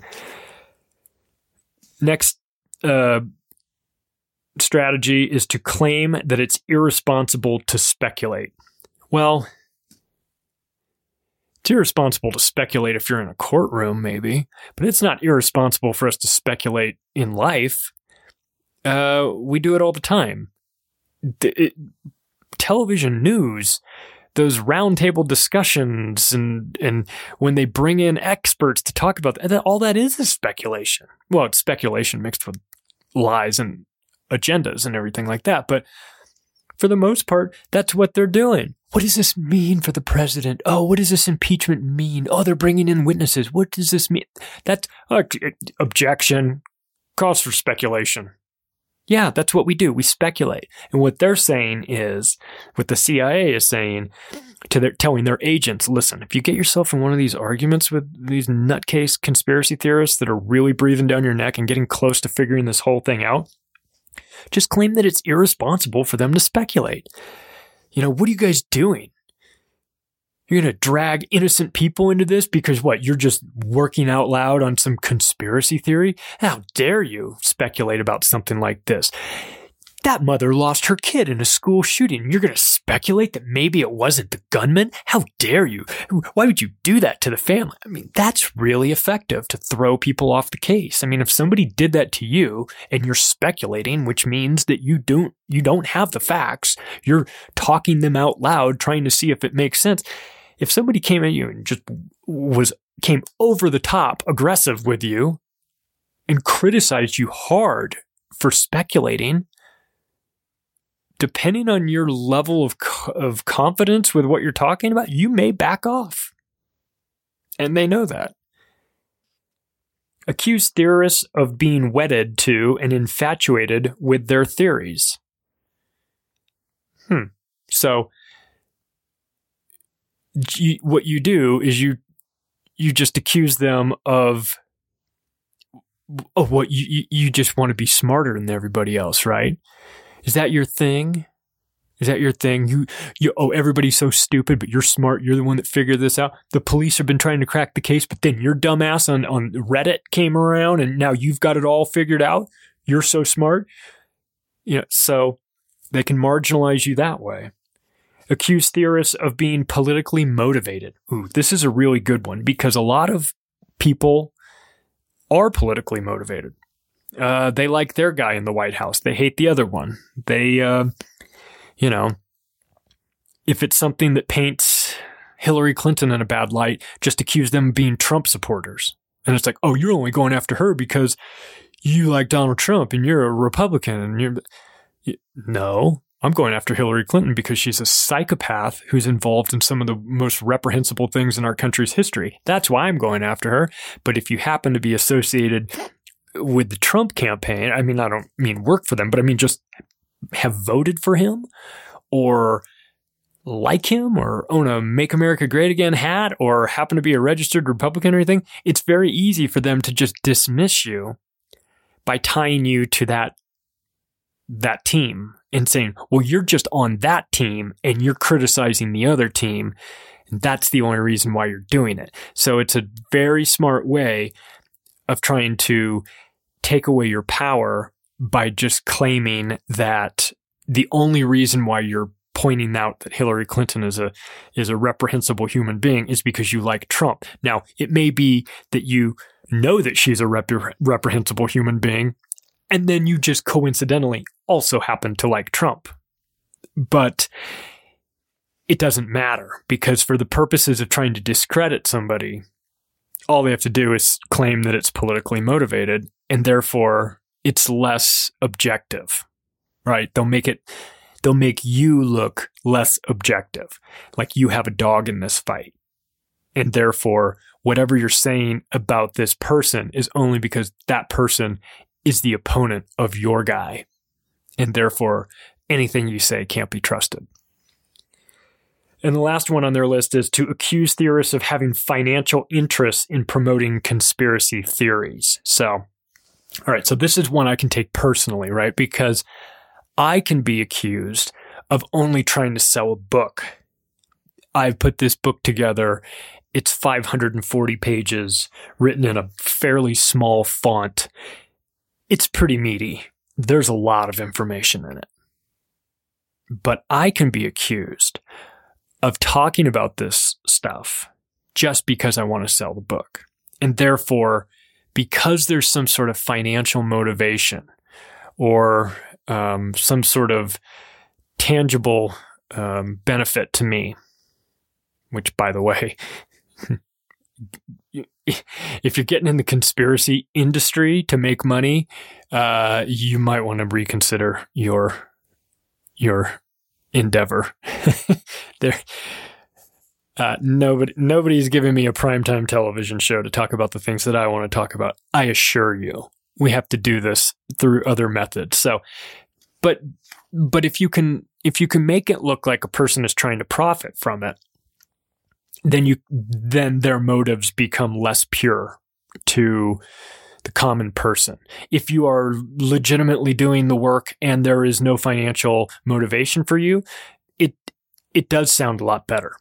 Next, strategy is to claim that it's irresponsible to speculate. Well, it's irresponsible to speculate if you're in a courtroom, maybe, but it's not irresponsible for us to speculate in life. We do it all the time. Television news, those roundtable discussions, and when they bring in experts to talk about that, all that is speculation. Well, it's speculation mixed with lies and agendas and everything like that, but for the most part, that's what they're doing. What does this mean for the president? Oh, what does this impeachment mean? Oh, they're bringing in witnesses. What does this mean? That's objection, cause for speculation. Yeah, that's what we do. We speculate. And what they're saying is, what the CIA is saying telling their agents, listen, if you get yourself in one of these arguments with these nutcase conspiracy theorists that are really breathing down your neck and getting close to figuring this whole thing out, just claim that it's irresponsible for them to speculate. What are you guys doing? You're going to drag innocent people into this because what? You're just working out loud on some conspiracy theory? How dare you speculate about something like this? That mother lost her kid in a school shooting. You're going to speculate that maybe it wasn't the gunman? How dare you? Why would you do that to the family? I mean, that's really effective to throw people off the case. I mean, if somebody did that to you and you're speculating, which means that you don't have the facts, you're talking them out loud, trying to see if it makes sense. If somebody came at you and just came over the top aggressive with you and criticized you hard for speculating, depending on your level of confidence with what you're talking about, you may back off. And they know that. Accuse theorists of being wedded to and infatuated with their theories. So, what you do is you just accuse them of what you just want to be smarter than everybody else, right? Is that your thing? Everybody's so stupid, but you're smart. You're the one that figured this out. The police have been trying to crack the case, but then your dumbass on Reddit came around and now you've got it all figured out. You're so smart. So they can marginalize you that way. Accuse theorists of being politically motivated. Ooh, this is a really good one because a lot of people are politically motivated. They like their guy in the White House. They hate the other one. They, if it's something that paints Hillary Clinton in a bad light, just accuse them of being Trump supporters. And it's like, oh, you're only going after her because you like Donald Trump and you're a Republican. And no, I'm going after Hillary Clinton because she's a psychopath who's involved in some of the most reprehensible things in our country's history. That's why I'm going after her. But if you happen to be associated with the Trump campaign, I mean, I don't mean work for them, but I mean just have voted for him or like him or own a Make America Great Again hat or happen to be a registered Republican or anything, it's very easy for them to just dismiss you by tying you to that team and saying, well, you're just on that team and you're criticizing the other team. And that's the only reason why you're doing it. So it's a very smart way of trying to take away your power by just claiming that the only reason why you're pointing out that Hillary Clinton is a reprehensible human being is because you like Trump. Now, it may be that you know that she's a reprehensible human being, and then you just coincidentally also happen to like Trump. But it doesn't matter because for the purposes of trying to discredit somebody, all they have to do is claim that it's politically motivated, and therefore it's less objective, right? They'll make you look less objective, like you have a dog in this fight. And therefore, whatever you're saying about this person is only because that person is the opponent of your guy. And therefore, anything you say can't be trusted. And the last one on their list is to accuse theorists of having financial interests in promoting conspiracy theories. So, all right, so this is one I can take personally, right? Because I can be accused of only trying to sell a book. I've put this book together. It's 540 pages, written in a fairly small font. It's pretty meaty. There's a lot of information in it. But I can be accused of talking about this stuff just because I want to sell the book. And therefore, because there's some sort of financial motivation or some sort of tangible benefit to me, which, by the way, if you're getting in the conspiracy industry to make money, you might want to reconsider your endeavor. Nobody's giving me a primetime television show to talk about the things that I want to talk about. I assure you, we have to do this through other methods. So, but if you can make it look like a person is trying to profit from it, then their motives become less pure to the common person. If you are legitimately doing the work and there is no financial motivation for you, it does sound a lot better.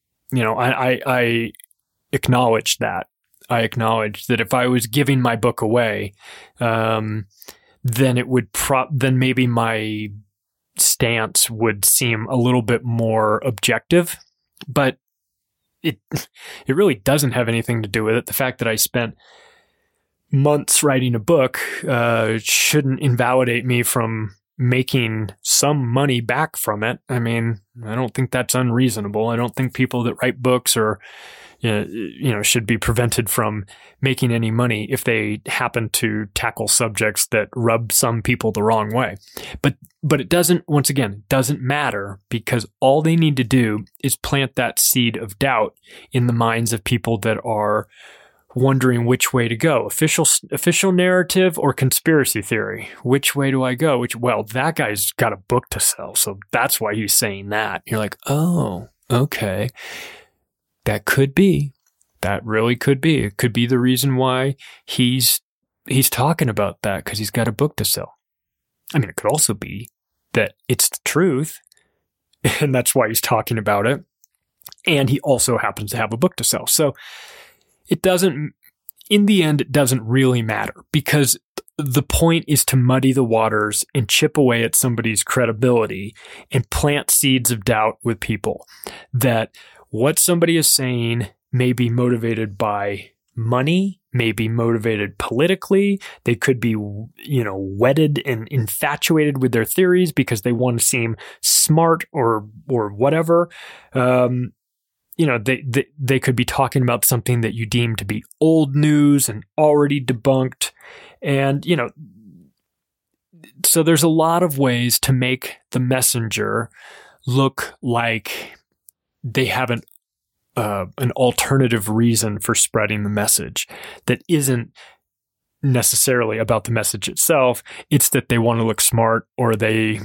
I acknowledge that. I acknowledge that if I was giving my book away, then it would then maybe my stance would seem a little bit more objective, but it really doesn't have anything to do with it. The fact that I spent months writing a book shouldn't invalidate me from making some money back from it. I mean, I don't think that's unreasonable. I don't think people that write books or should be prevented from making any money if they happen to tackle subjects that rub some people the wrong way. But But it doesn't matter, because all they need to do is plant that seed of doubt in the minds of people that are wondering which way to go. Official narrative or conspiracy theory? Which way do I go? Well, that guy's got a book to sell, so that's why he's saying that. You're like, oh, okay. That could be. That really could be. It could be the reason why he's talking about that, because he's got a book to sell. I mean, it could also be that it's the truth, and that's why he's talking about it. And he also happens to have a book to sell. So it doesn't really matter, because the point is to muddy the waters and chip away at somebody's credibility and plant seeds of doubt with people that what somebody is saying may be motivated by money, may be motivated politically. They could be, wedded and infatuated with their theories because they want to seem smart or whatever. They could be talking about something that you deem to be old news and already debunked. And, so there's a lot of ways to make the messenger look like they haven't an alternative reason for spreading the message that isn't necessarily about the message itself. It's that they want to look smart, or they're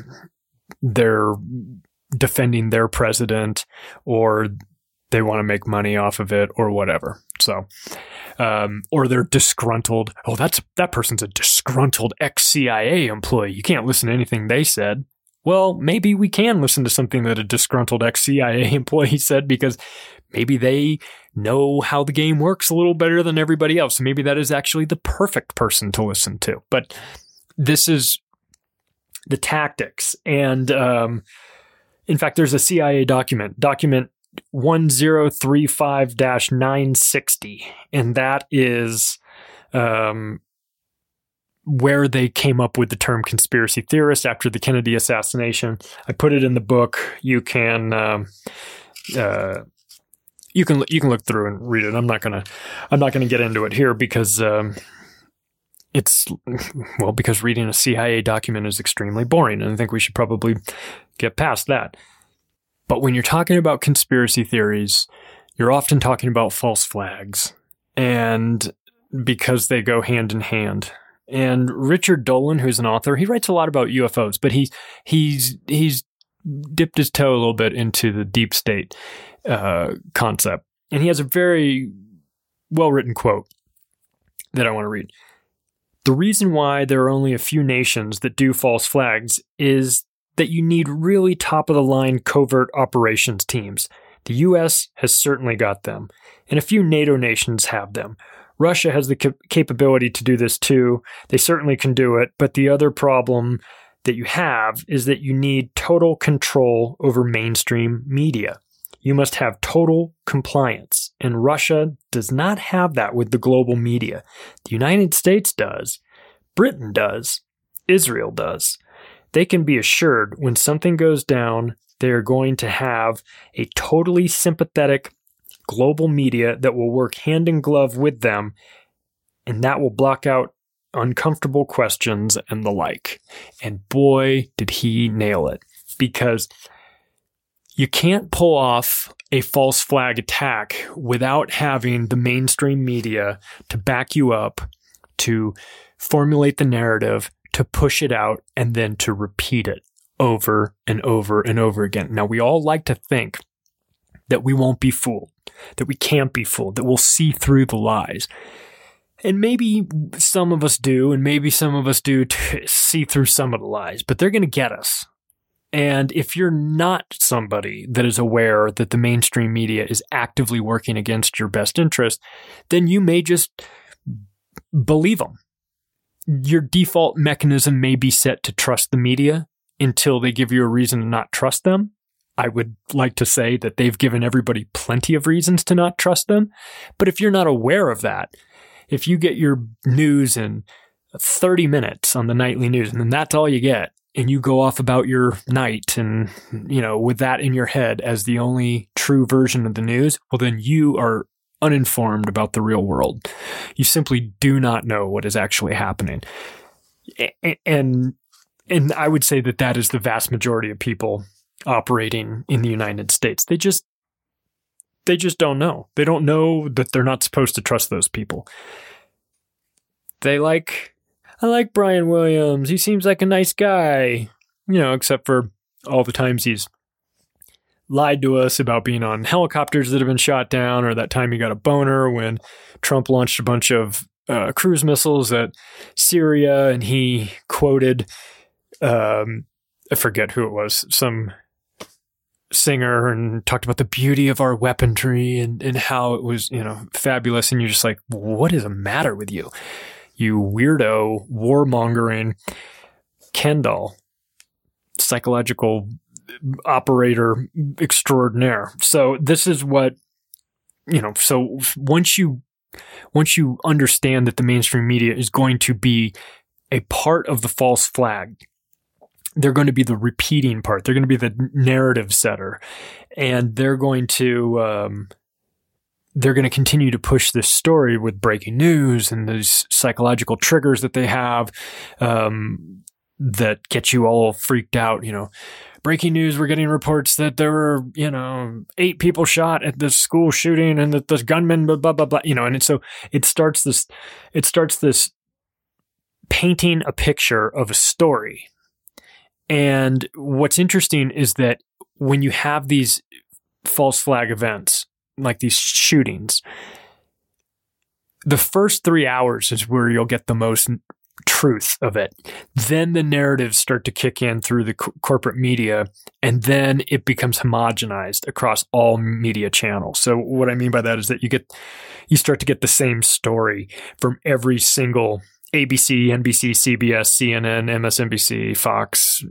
defending their president, or they want to make money off of it, or whatever. So, or they're disgruntled. Oh, that person's a disgruntled ex-CIA employee. You can't listen to anything they said. Well, maybe we can listen to something that a disgruntled ex-CIA employee said, because maybe they know how the game works a little better than everybody else. Maybe that is actually the perfect person to listen to. But this is the tactics. And in fact, there's a CIA document 1035-960, and that is where they came up with the term conspiracy theorist after the Kennedy assassination. I put it in the book. You can look through and read it. I'm not gonna get into it here, because because reading a CIA document is extremely boring, and I think we should probably get past that. But when you're talking about conspiracy theories, you're often talking about false flags, and because they go hand in hand. And Richard Dolan, who's an author, he writes a lot about UFOs, but he's dipped his toe a little bit into the deep state concept. And he has a very well-written quote that I want to read. The reason why there are only a few nations that do false flags is that you need really top-of-the-line covert operations teams. The U.S. has certainly got them, and a few NATO nations have them. Russia has the capability to do this too. They certainly can do it, but the other problem that you have is that you need total control over mainstream media. You must have total compliance, and Russia does not have that with the global media. The United States does. Britain does. Israel does. They can be assured when something goes down, they are going to have a totally sympathetic global media that will work hand in glove with them, and that will block out uncomfortable questions and the like. And boy, did he nail it, because you can't pull off a false flag attack without having the mainstream media to back you up, to formulate the narrative, to push it out, and then to repeat it over and over and over again. Now, we all like to think that we won't be fooled, that we can't be fooled, that we'll see through the lies. And maybe some of us do, and maybe some of us do see through some of the lies, but they're going to get us. And if you're not somebody that is aware that the mainstream media is actively working against your best interest, then you may just believe them. Your default mechanism may be set to trust the media until they give you a reason to not trust them. I would like to say that they've given everybody plenty of reasons to not trust them. But if you're not aware of that, if you get your news in 30 minutes on the nightly news, and then that's all you get, and you go off about your night and, with that in your head as the only true version of the news, well, then you are uninformed about the real world. You simply do not know what is actually happening. And And I would say that is the vast majority of people operating in the United States. They just don't know. They don't know that they're not supposed to trust those people. I like Brian Williams. He seems like a nice guy, except for all the times he's lied to us about being on helicopters that have been shot down, or that time he got a boner when Trump launched a bunch of cruise missiles at Syria, and he quoted, I forget who it was, some singer, and talked about the beauty of our weaponry and how it was, fabulous. And you're just like, what is the matter with you? You weirdo, warmongering Ken doll, psychological operator extraordinaire. So this is what, so once you understand that the mainstream media is going to be a part of the false flag, they're going to be the repeating part. They're going to be the narrative setter, and they're going to continue to push this story with breaking news and these psychological triggers that they have that get you all freaked out. Breaking news, we're getting reports that there were, 8 people shot at the school shooting and that the gunman, blah, blah, blah, blah, and so it starts this painting a picture of a story. And what's interesting is that when you have these false flag events, like these shootings, the first 3 hours is where you'll get the most truth of it. Then the narratives start to kick in through the corporate media, and then it becomes homogenized across all media channels. So what I mean by that is that you start to get the same story from every single ABC, NBC, CBS, CNN, MSNBC, Fox,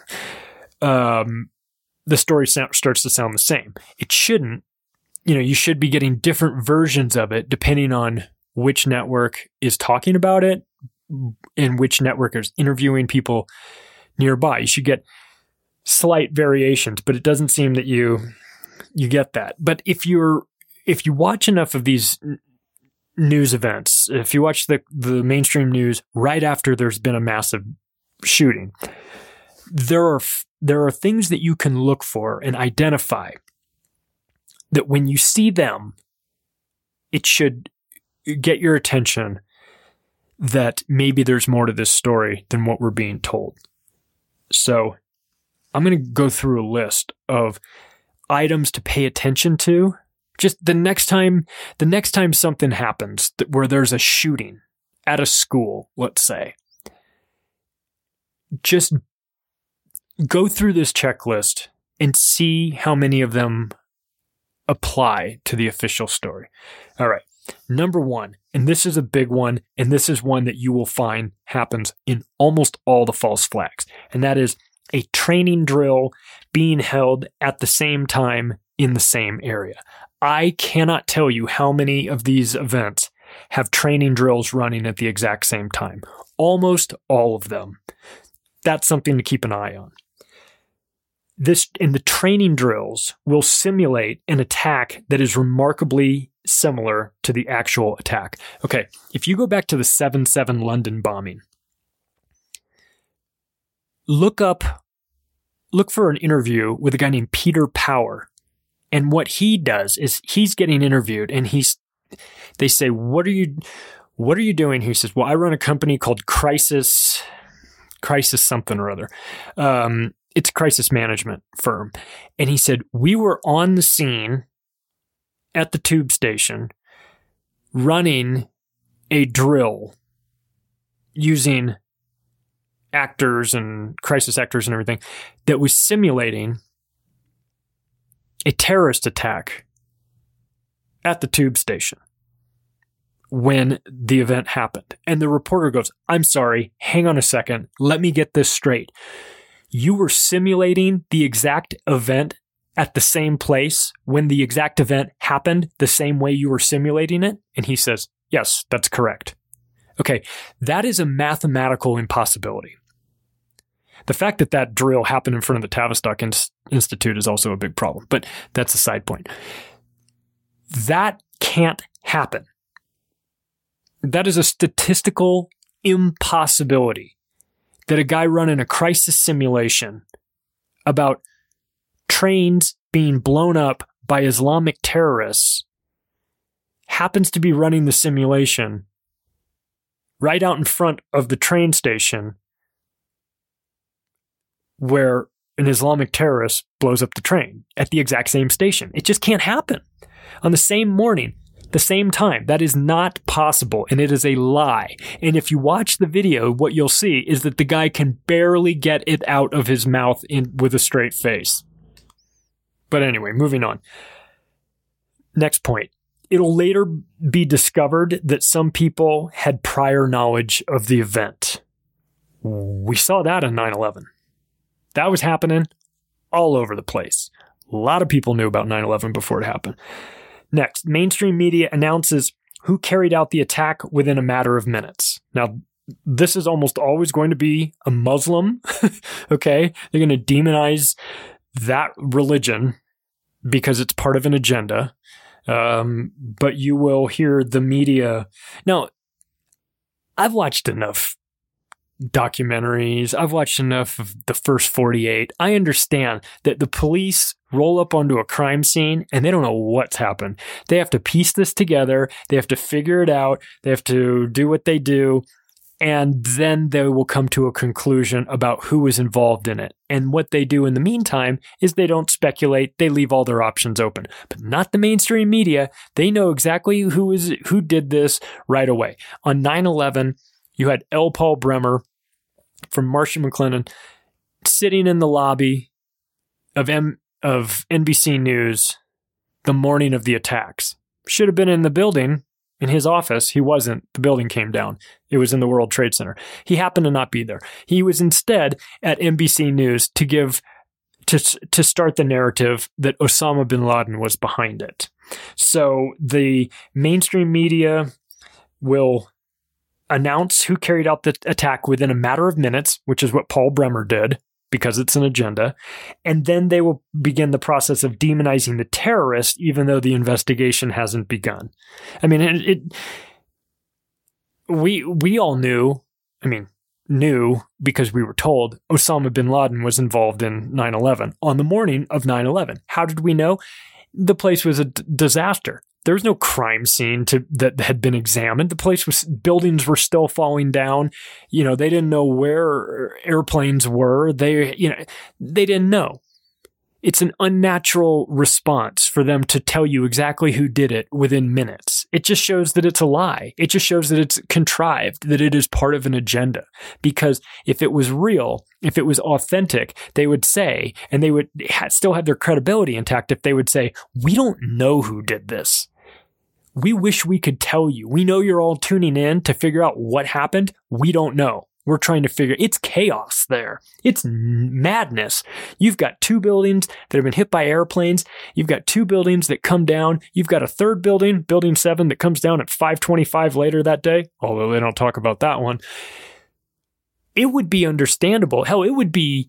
the story starts to sound the same. It shouldn't. You should be getting different versions of it depending on which network is talking about it and which network is interviewing people nearby. You should get slight variations, but it doesn't seem that you get that. But if you watch enough of these news events, if you watch the mainstream news right after there's been a massive shooting, there are things that you can look for and identify that when you see them, it should get your attention that maybe there's more to this story than what we're being told. So I'm going to go through a list of items to pay attention to. Just the next time something happens where there's a shooting at a school, let's say, just go through this checklist and see how many of them apply to the official story. All right. Number 1, and this is a big one, and this is one that you will find happens in almost all the false flags, and that is a training drill being held at the same time in the same area. I cannot tell you how many of these events have training drills running at the exact same time. Almost all of them. That's something to keep an eye on. The training drills will simulate an attack that is remarkably similar to the actual attack. Okay, if you go back to the 7/7 London bombing, look for an interview with a guy named Peter Power. And what he does is he's getting interviewed, and they say, what are you doing? He says, well, I run a company called Crisis something or other. It's a crisis management firm. And he said, we were on the scene at the tube station running a drill using actors and crisis actors and everything that was simulating a terrorist attack at the tube station when the event happened. And the reporter goes, I'm sorry, hang on a second. Let me get this straight. You were simulating the exact event at the same place when the exact event happened the same way you were simulating it? And he says, yes, that's correct. Okay, that is a mathematical impossibility. The fact that drill happened in front of the Tavistock Institute is also a big problem, but that's a side point. That can't happen. That is a statistical impossibility that a guy running a crisis simulation about trains being blown up by Islamic terrorists happens to be running the simulation right out in front of the train station where an Islamic terrorist blows up the train at the exact same station. It just can't happen. On the same morning, the same time. That is not possible, and it is a lie. And if you watch the video, what you'll see is that the guy can barely get it out of his mouth with a straight face. But anyway, moving on. Next point. It'll later be discovered that some people had prior knowledge of the event. We saw that in 9/11. That was happening all over the place. A lot of people knew about 9/11 before it happened. Next, mainstream media announces who carried out the attack within a matter of minutes. Now, this is almost always going to be a Muslim, okay? They're going to demonize that religion because it's part of an agenda. But you will hear the media. Now, I've watched enough documentaries. I've watched enough of the first 48. I understand that the police roll up onto a crime scene and they don't know what's happened. They have to piece this together. They have to figure it out. They have to do what they do. And then they will come to a conclusion about who is involved in it. And what they do in the meantime is they don't speculate. They leave all their options open. But not the mainstream media. They know exactly who did this right away. On 9/11, you had L. Paul Bremer from Marsh & McLennan sitting in the lobby of NBC News the morning of the attacks. Should have been in the building in his office. He wasn't. The building came down. It was in the World Trade Center. He happened to not be there. He was instead at NBC News to start the narrative that Osama bin Laden was behind it. So the mainstream media will announce who carried out the attack within a matter of minutes, which is what Paul Bremer did, because it's an agenda. And then they will begin the process of demonizing the terrorist, even though the investigation hasn't begun. I mean, we all knew because we were told Osama bin Laden was involved in 9/11 on the morning of 9/11. How did we know? The place was a disaster. There was no crime scene that had been examined. Buildings were still falling down. They didn't know where airplanes were. They didn't know. It's an unnatural response for them to tell you exactly who did it within minutes. It just shows that it's a lie. It just shows that it's contrived, that it is part of an agenda. Because if it was real, if it was authentic, they would say, and they would still have their credibility intact if they would say, we don't know who did this. We wish we could tell you. We know you're all tuning in to figure out what happened. We don't know. We're trying to figure. It's chaos there. It's madness. You've got 2 buildings that have been hit by airplanes. You've got 2 buildings that come down. You've got a third building, Building 7, that comes down at 5:25 later that day, although they don't talk about that one. It would be understandable. Hell, it would be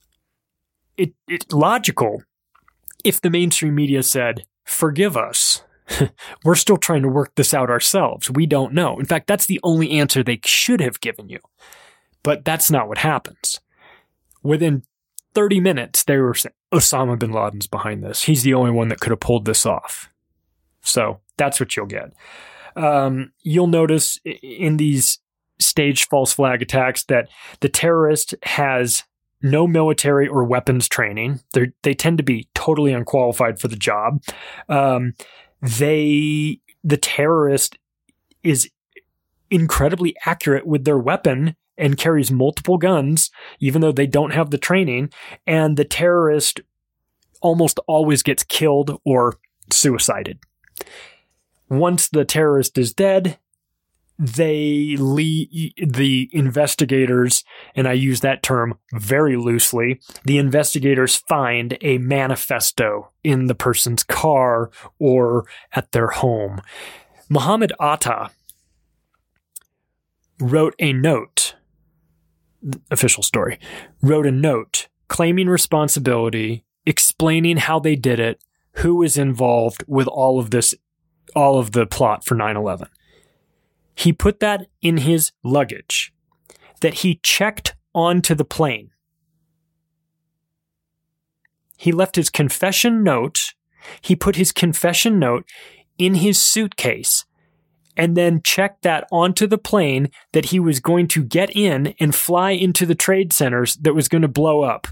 logical if the mainstream media said, forgive us. We're still trying to work this out ourselves. We don't know. In fact, that's the only answer they should have given you. But that's not what happens. Within 30 minutes, they were saying, Osama bin Laden's behind this. He's the only one that could have pulled this off. So that's what you'll get. You'll notice in these staged false flag attacks that the terrorist has no military or weapons training. They tend to be totally unqualified for the job. The terrorist is incredibly accurate with their weapon and carries multiple guns, even though they don't have the training. And the terrorist almost always gets killed or suicided. Once the terrorist is dead, the investigators, and I use that term very loosely, the investigators find a manifesto in the person's car or at their home. Muhammad Atta wrote a note, official story, wrote a note claiming responsibility, explaining how they did it, who was involved with all of this, all of the plot for 9/11. He put that in his luggage, that he checked onto the plane. He left his confession note. He put his confession note in his suitcase and then checked that onto the plane that he was going to get in and fly into the trade centers that was going to blow up.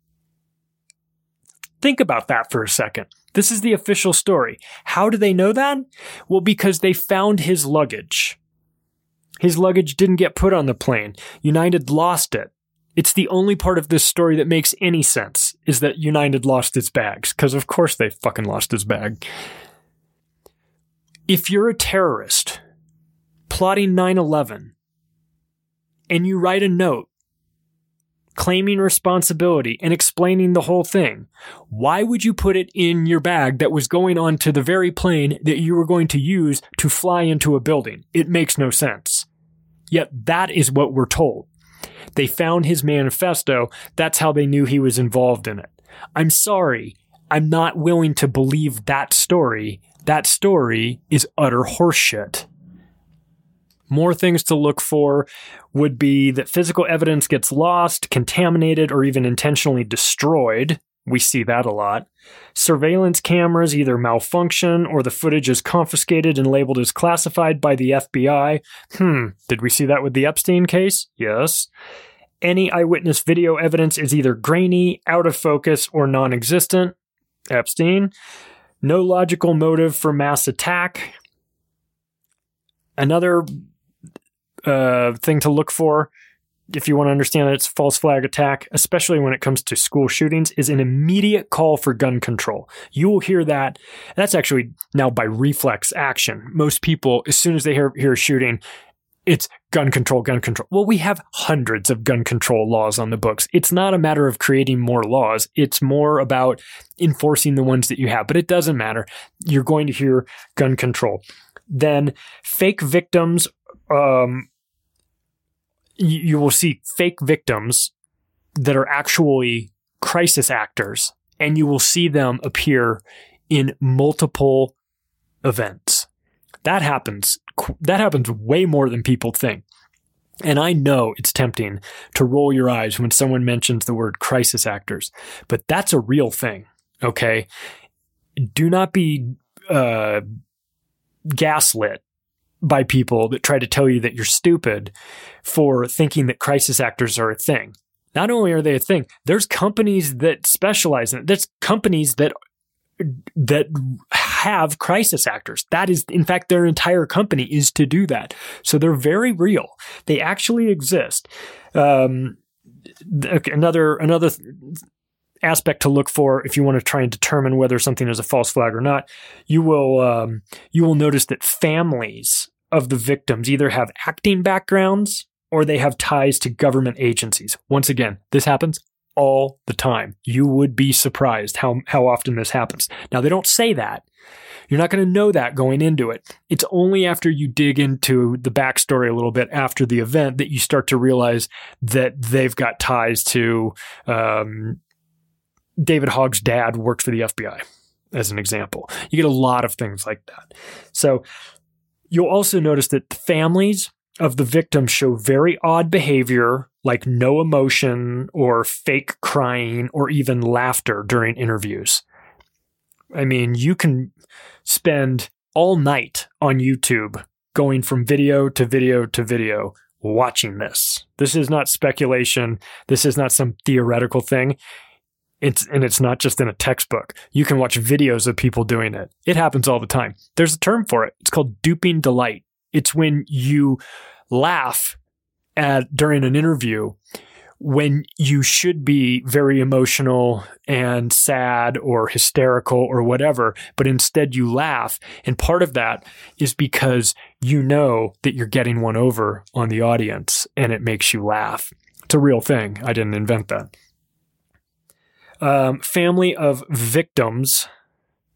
Think about that for a second. This is the official story. How do they know that? Well, because they found his luggage. His luggage didn't get put on the plane. United lost it. It's the only part of this story that makes any sense, is that United lost its bags, because of course they fucking lost his bag. If you're a terrorist plotting 9/11 and you write a note claiming responsibility and explaining the whole thing, why would you put it in your bag that was going onto the very plane that you were going to use to fly into a building? It makes no sense. Yet that is what we're told. They found his manifesto. That's how they knew he was involved in it. I'm sorry. I'm not willing to believe that story. That story is utter horseshit. More things to look for would be that physical evidence gets lost, contaminated, or even intentionally destroyed. We see that a lot. Surveillance cameras either malfunction or the footage is confiscated and labeled as classified by the FBI. Did we see that with the Epstein case? Yes. Any eyewitness video evidence is either grainy, out of focus, or non-existent. Epstein. No logical motive for mass attack. Another thing to look for, if you want to understand that it's a false flag attack, especially when it comes to school shootings, is an immediate call for gun control. You will hear that. That's actually now by reflex action. Most people, as soon as they hear a shooting, it's gun control, gun control. Well, we have hundreds of gun control laws on the books. It's not a matter of creating more laws. It's more about enforcing the ones that you have. But it doesn't matter. You're going to hear gun control. Then fake victims, you will see fake victims that are actually crisis actors, and you will see them appear in multiple events. That happens way more than people think. And I know it's tempting to roll your eyes when someone mentions the word crisis actors, but that's a real thing, okay? Do not be gaslit by people that try to tell you that you're stupid for thinking that crisis actors are a thing. Not only are they a thing, there's companies that specialize in it. There's companies that have crisis actors. That is, in fact, their entire company is to do that. So they're very real. They actually exist. Another aspect to look for if you want to try and determine whether something is a false flag or not, you will notice that families of the victims either have acting backgrounds or they have ties to government agencies. Once again, this happens all the time. You would be surprised how often this happens. Now, they don't say that. You're not going to know that going into it. It's only after you dig into the backstory a little bit after the event that you start to realize that they've got ties to David Hogg's dad worked for the FBI, as an example. You get a lot of things like that. So you'll also notice that the families of the victims show very odd behavior, like no emotion or fake crying or even laughter during interviews. I mean, you can spend all night on YouTube going from video to video to video watching this. This is not speculation. This is not some theoretical thing. It's not just in a textbook. You can watch videos of people doing it. It happens all the time. There's a term for it. It's called duping delight. It's when you laugh during an interview when you should be very emotional and sad or hysterical or whatever, but instead you laugh. And part of that is because you know that you're getting one over on the audience and it makes you laugh. It's a real thing. I didn't invent that. Family of victims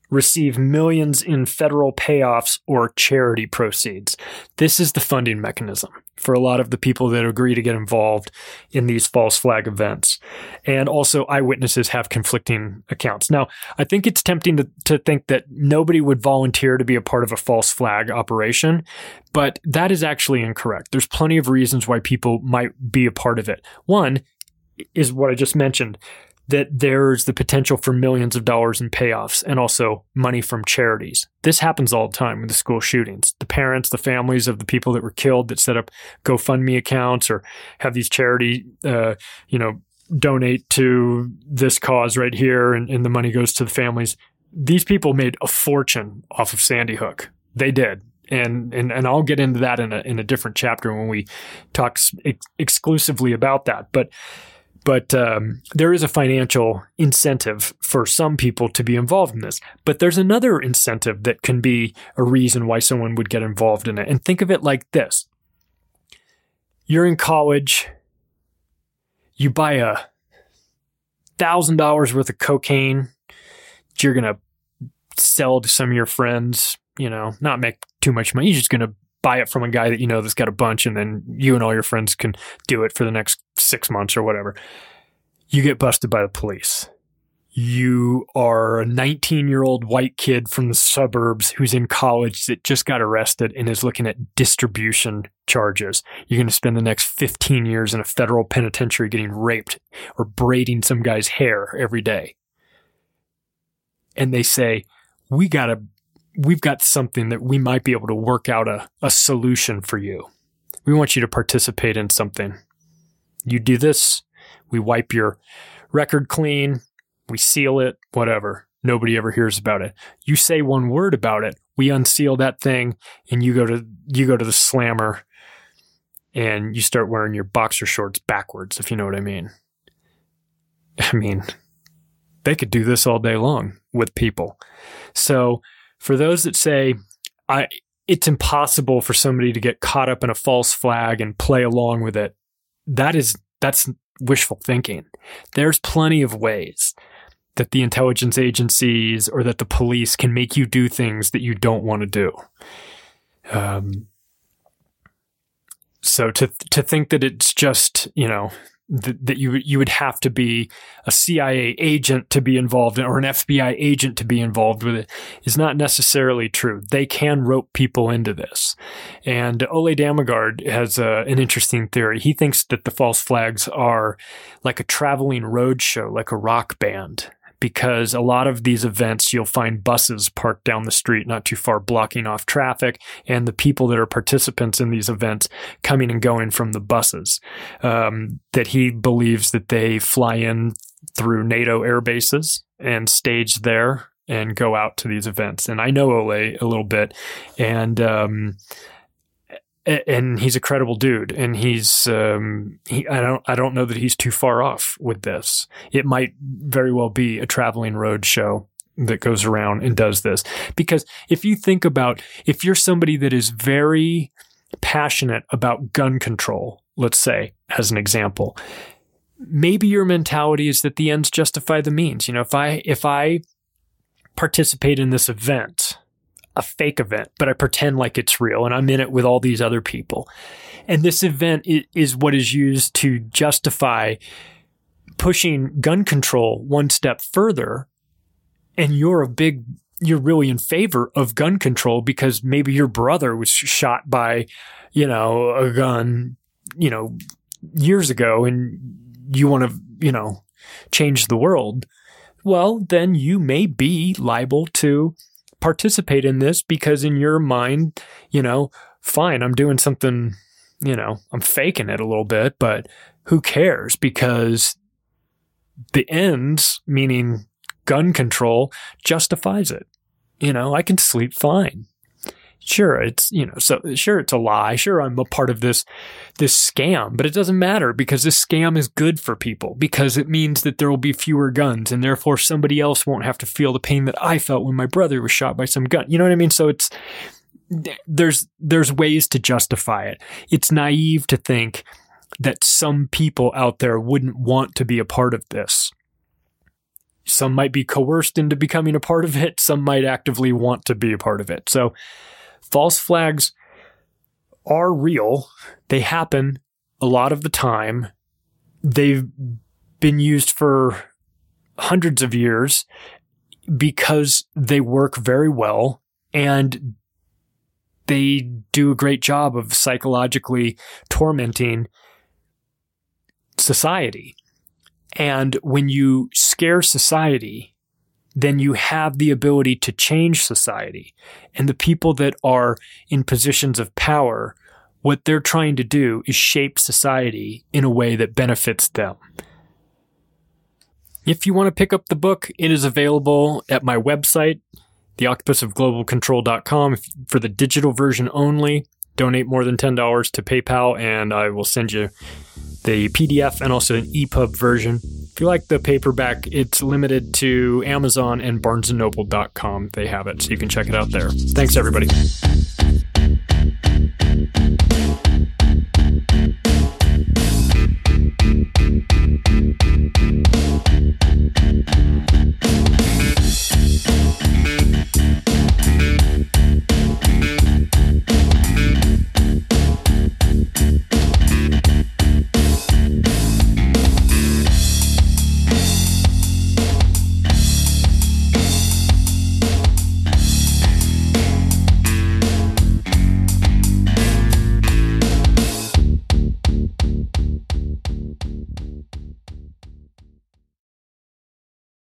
receive millions in federal payoffs or charity proceeds. This is the funding mechanism for a lot of the people that agree to get involved in these false flag events. And also eyewitnesses have conflicting accounts. Now, I think it's tempting to think that nobody would volunteer to be a part of a false flag operation, but that is actually incorrect. There's plenty of reasons why people might be a part of it. One is what I just mentioned, that there's the potential for millions of dollars in payoffs and also money from charities. This happens all the time with the school shootings. The parents, the families of the people that were killed that set up GoFundMe accounts or have these charity, donate to this cause right here and the money goes to the families. These people made a fortune off of Sandy Hook. They did. And I'll get into that in a different chapter when we talk exclusively about that. But there is a financial incentive for some people to be involved in this. But there's another incentive that can be a reason why someone would get involved in it. And think of it like this. You're in college. You buy $1,000 worth of cocaine. You're going to sell to some of your friends, not make too much money. You're just going to buy it from a guy that that's got a bunch, and then you and all your friends can do it for the next 6 months or whatever. You get busted by the police. You are a 19-year-old white kid from the suburbs who's in college that just got arrested and is looking at distribution charges. You're going to spend the next 15 years in a federal penitentiary getting raped or braiding some guy's hair every day. And they say, we've got something that we might be able to work out a solution for you. We want you to participate in something. You do this, we wipe your record clean, we seal it, whatever. Nobody ever hears about it. You say one word about it, we unseal that thing, and you go to the slammer and you start wearing your boxer shorts backwards, if you know what I mean. I mean, they could do this all day long with people. So for those that say it's impossible for somebody to get caught up in a false flag and play along with it, that's wishful thinking. There's plenty of ways that the intelligence agencies or that the police can make you do things that you don't want to do. So to think that it's just, that you would have to be a CIA agent to be involved in, or an FBI agent to be involved with it, is not necessarily true. They can rope people into this. And Ole Dammegard has an interesting theory. He thinks that the false flags are like a traveling road show, like a rock band. Because a lot of these events, you'll find buses parked down the street not too far, blocking off traffic, and the people that are participants in these events coming and going from the buses. That he believes that they fly in through NATO air bases and stage there and go out to these events. And I know Ole a little bit, and he's a credible dude, and I don't know that he's too far off with this. It might very well be a traveling road show that goes around and does this. Because if you think about, if you're somebody that is very passionate about gun control, let's say, as an example, maybe your mentality is that the ends justify the means. If I participate in this event, a fake event, but I pretend like it's real and I'm in it with all these other people. And this event is what is used to justify pushing gun control one step further. And you're really in favor of gun control because maybe your brother was shot by, a gun, years ago, and you want to, change the world. Well, then you may be liable to participate in this because in your mind, fine, I'm doing something, I'm faking it a little bit, but who cares? Because the ends, meaning gun control, justifies it. I can sleep fine. Sure, it's, sure, it's a lie. Sure, I'm a part of this scam, but it doesn't matter because this scam is good for people because it means that there will be fewer guns and therefore somebody else won't have to feel the pain that I felt when my brother was shot by some gun. You know what I mean? So there's ways to justify it. It's naive to think that some people out there wouldn't want to be a part of this. Some might be coerced into becoming a part of it. Some might actively want to be a part of it. So false flags are real. They happen a lot of the time. They've been used for hundreds of years because they work very well and they do a great job of psychologically tormenting society. And when you scare society, then you have the ability to change society. And the people that are in positions of power, what they're trying to do is shape society in a way that benefits them. If you want to pick up the book, it is available at my website, theoctopusofglobalcontrol.com, for the digital version only. Donate more than $10 to PayPal, and I will send you the PDF and also an EPUB version. If you like the paperback, it's limited to Amazon and BarnesandNoble.com. They have it, so you can check it out there. Thanks, everybody.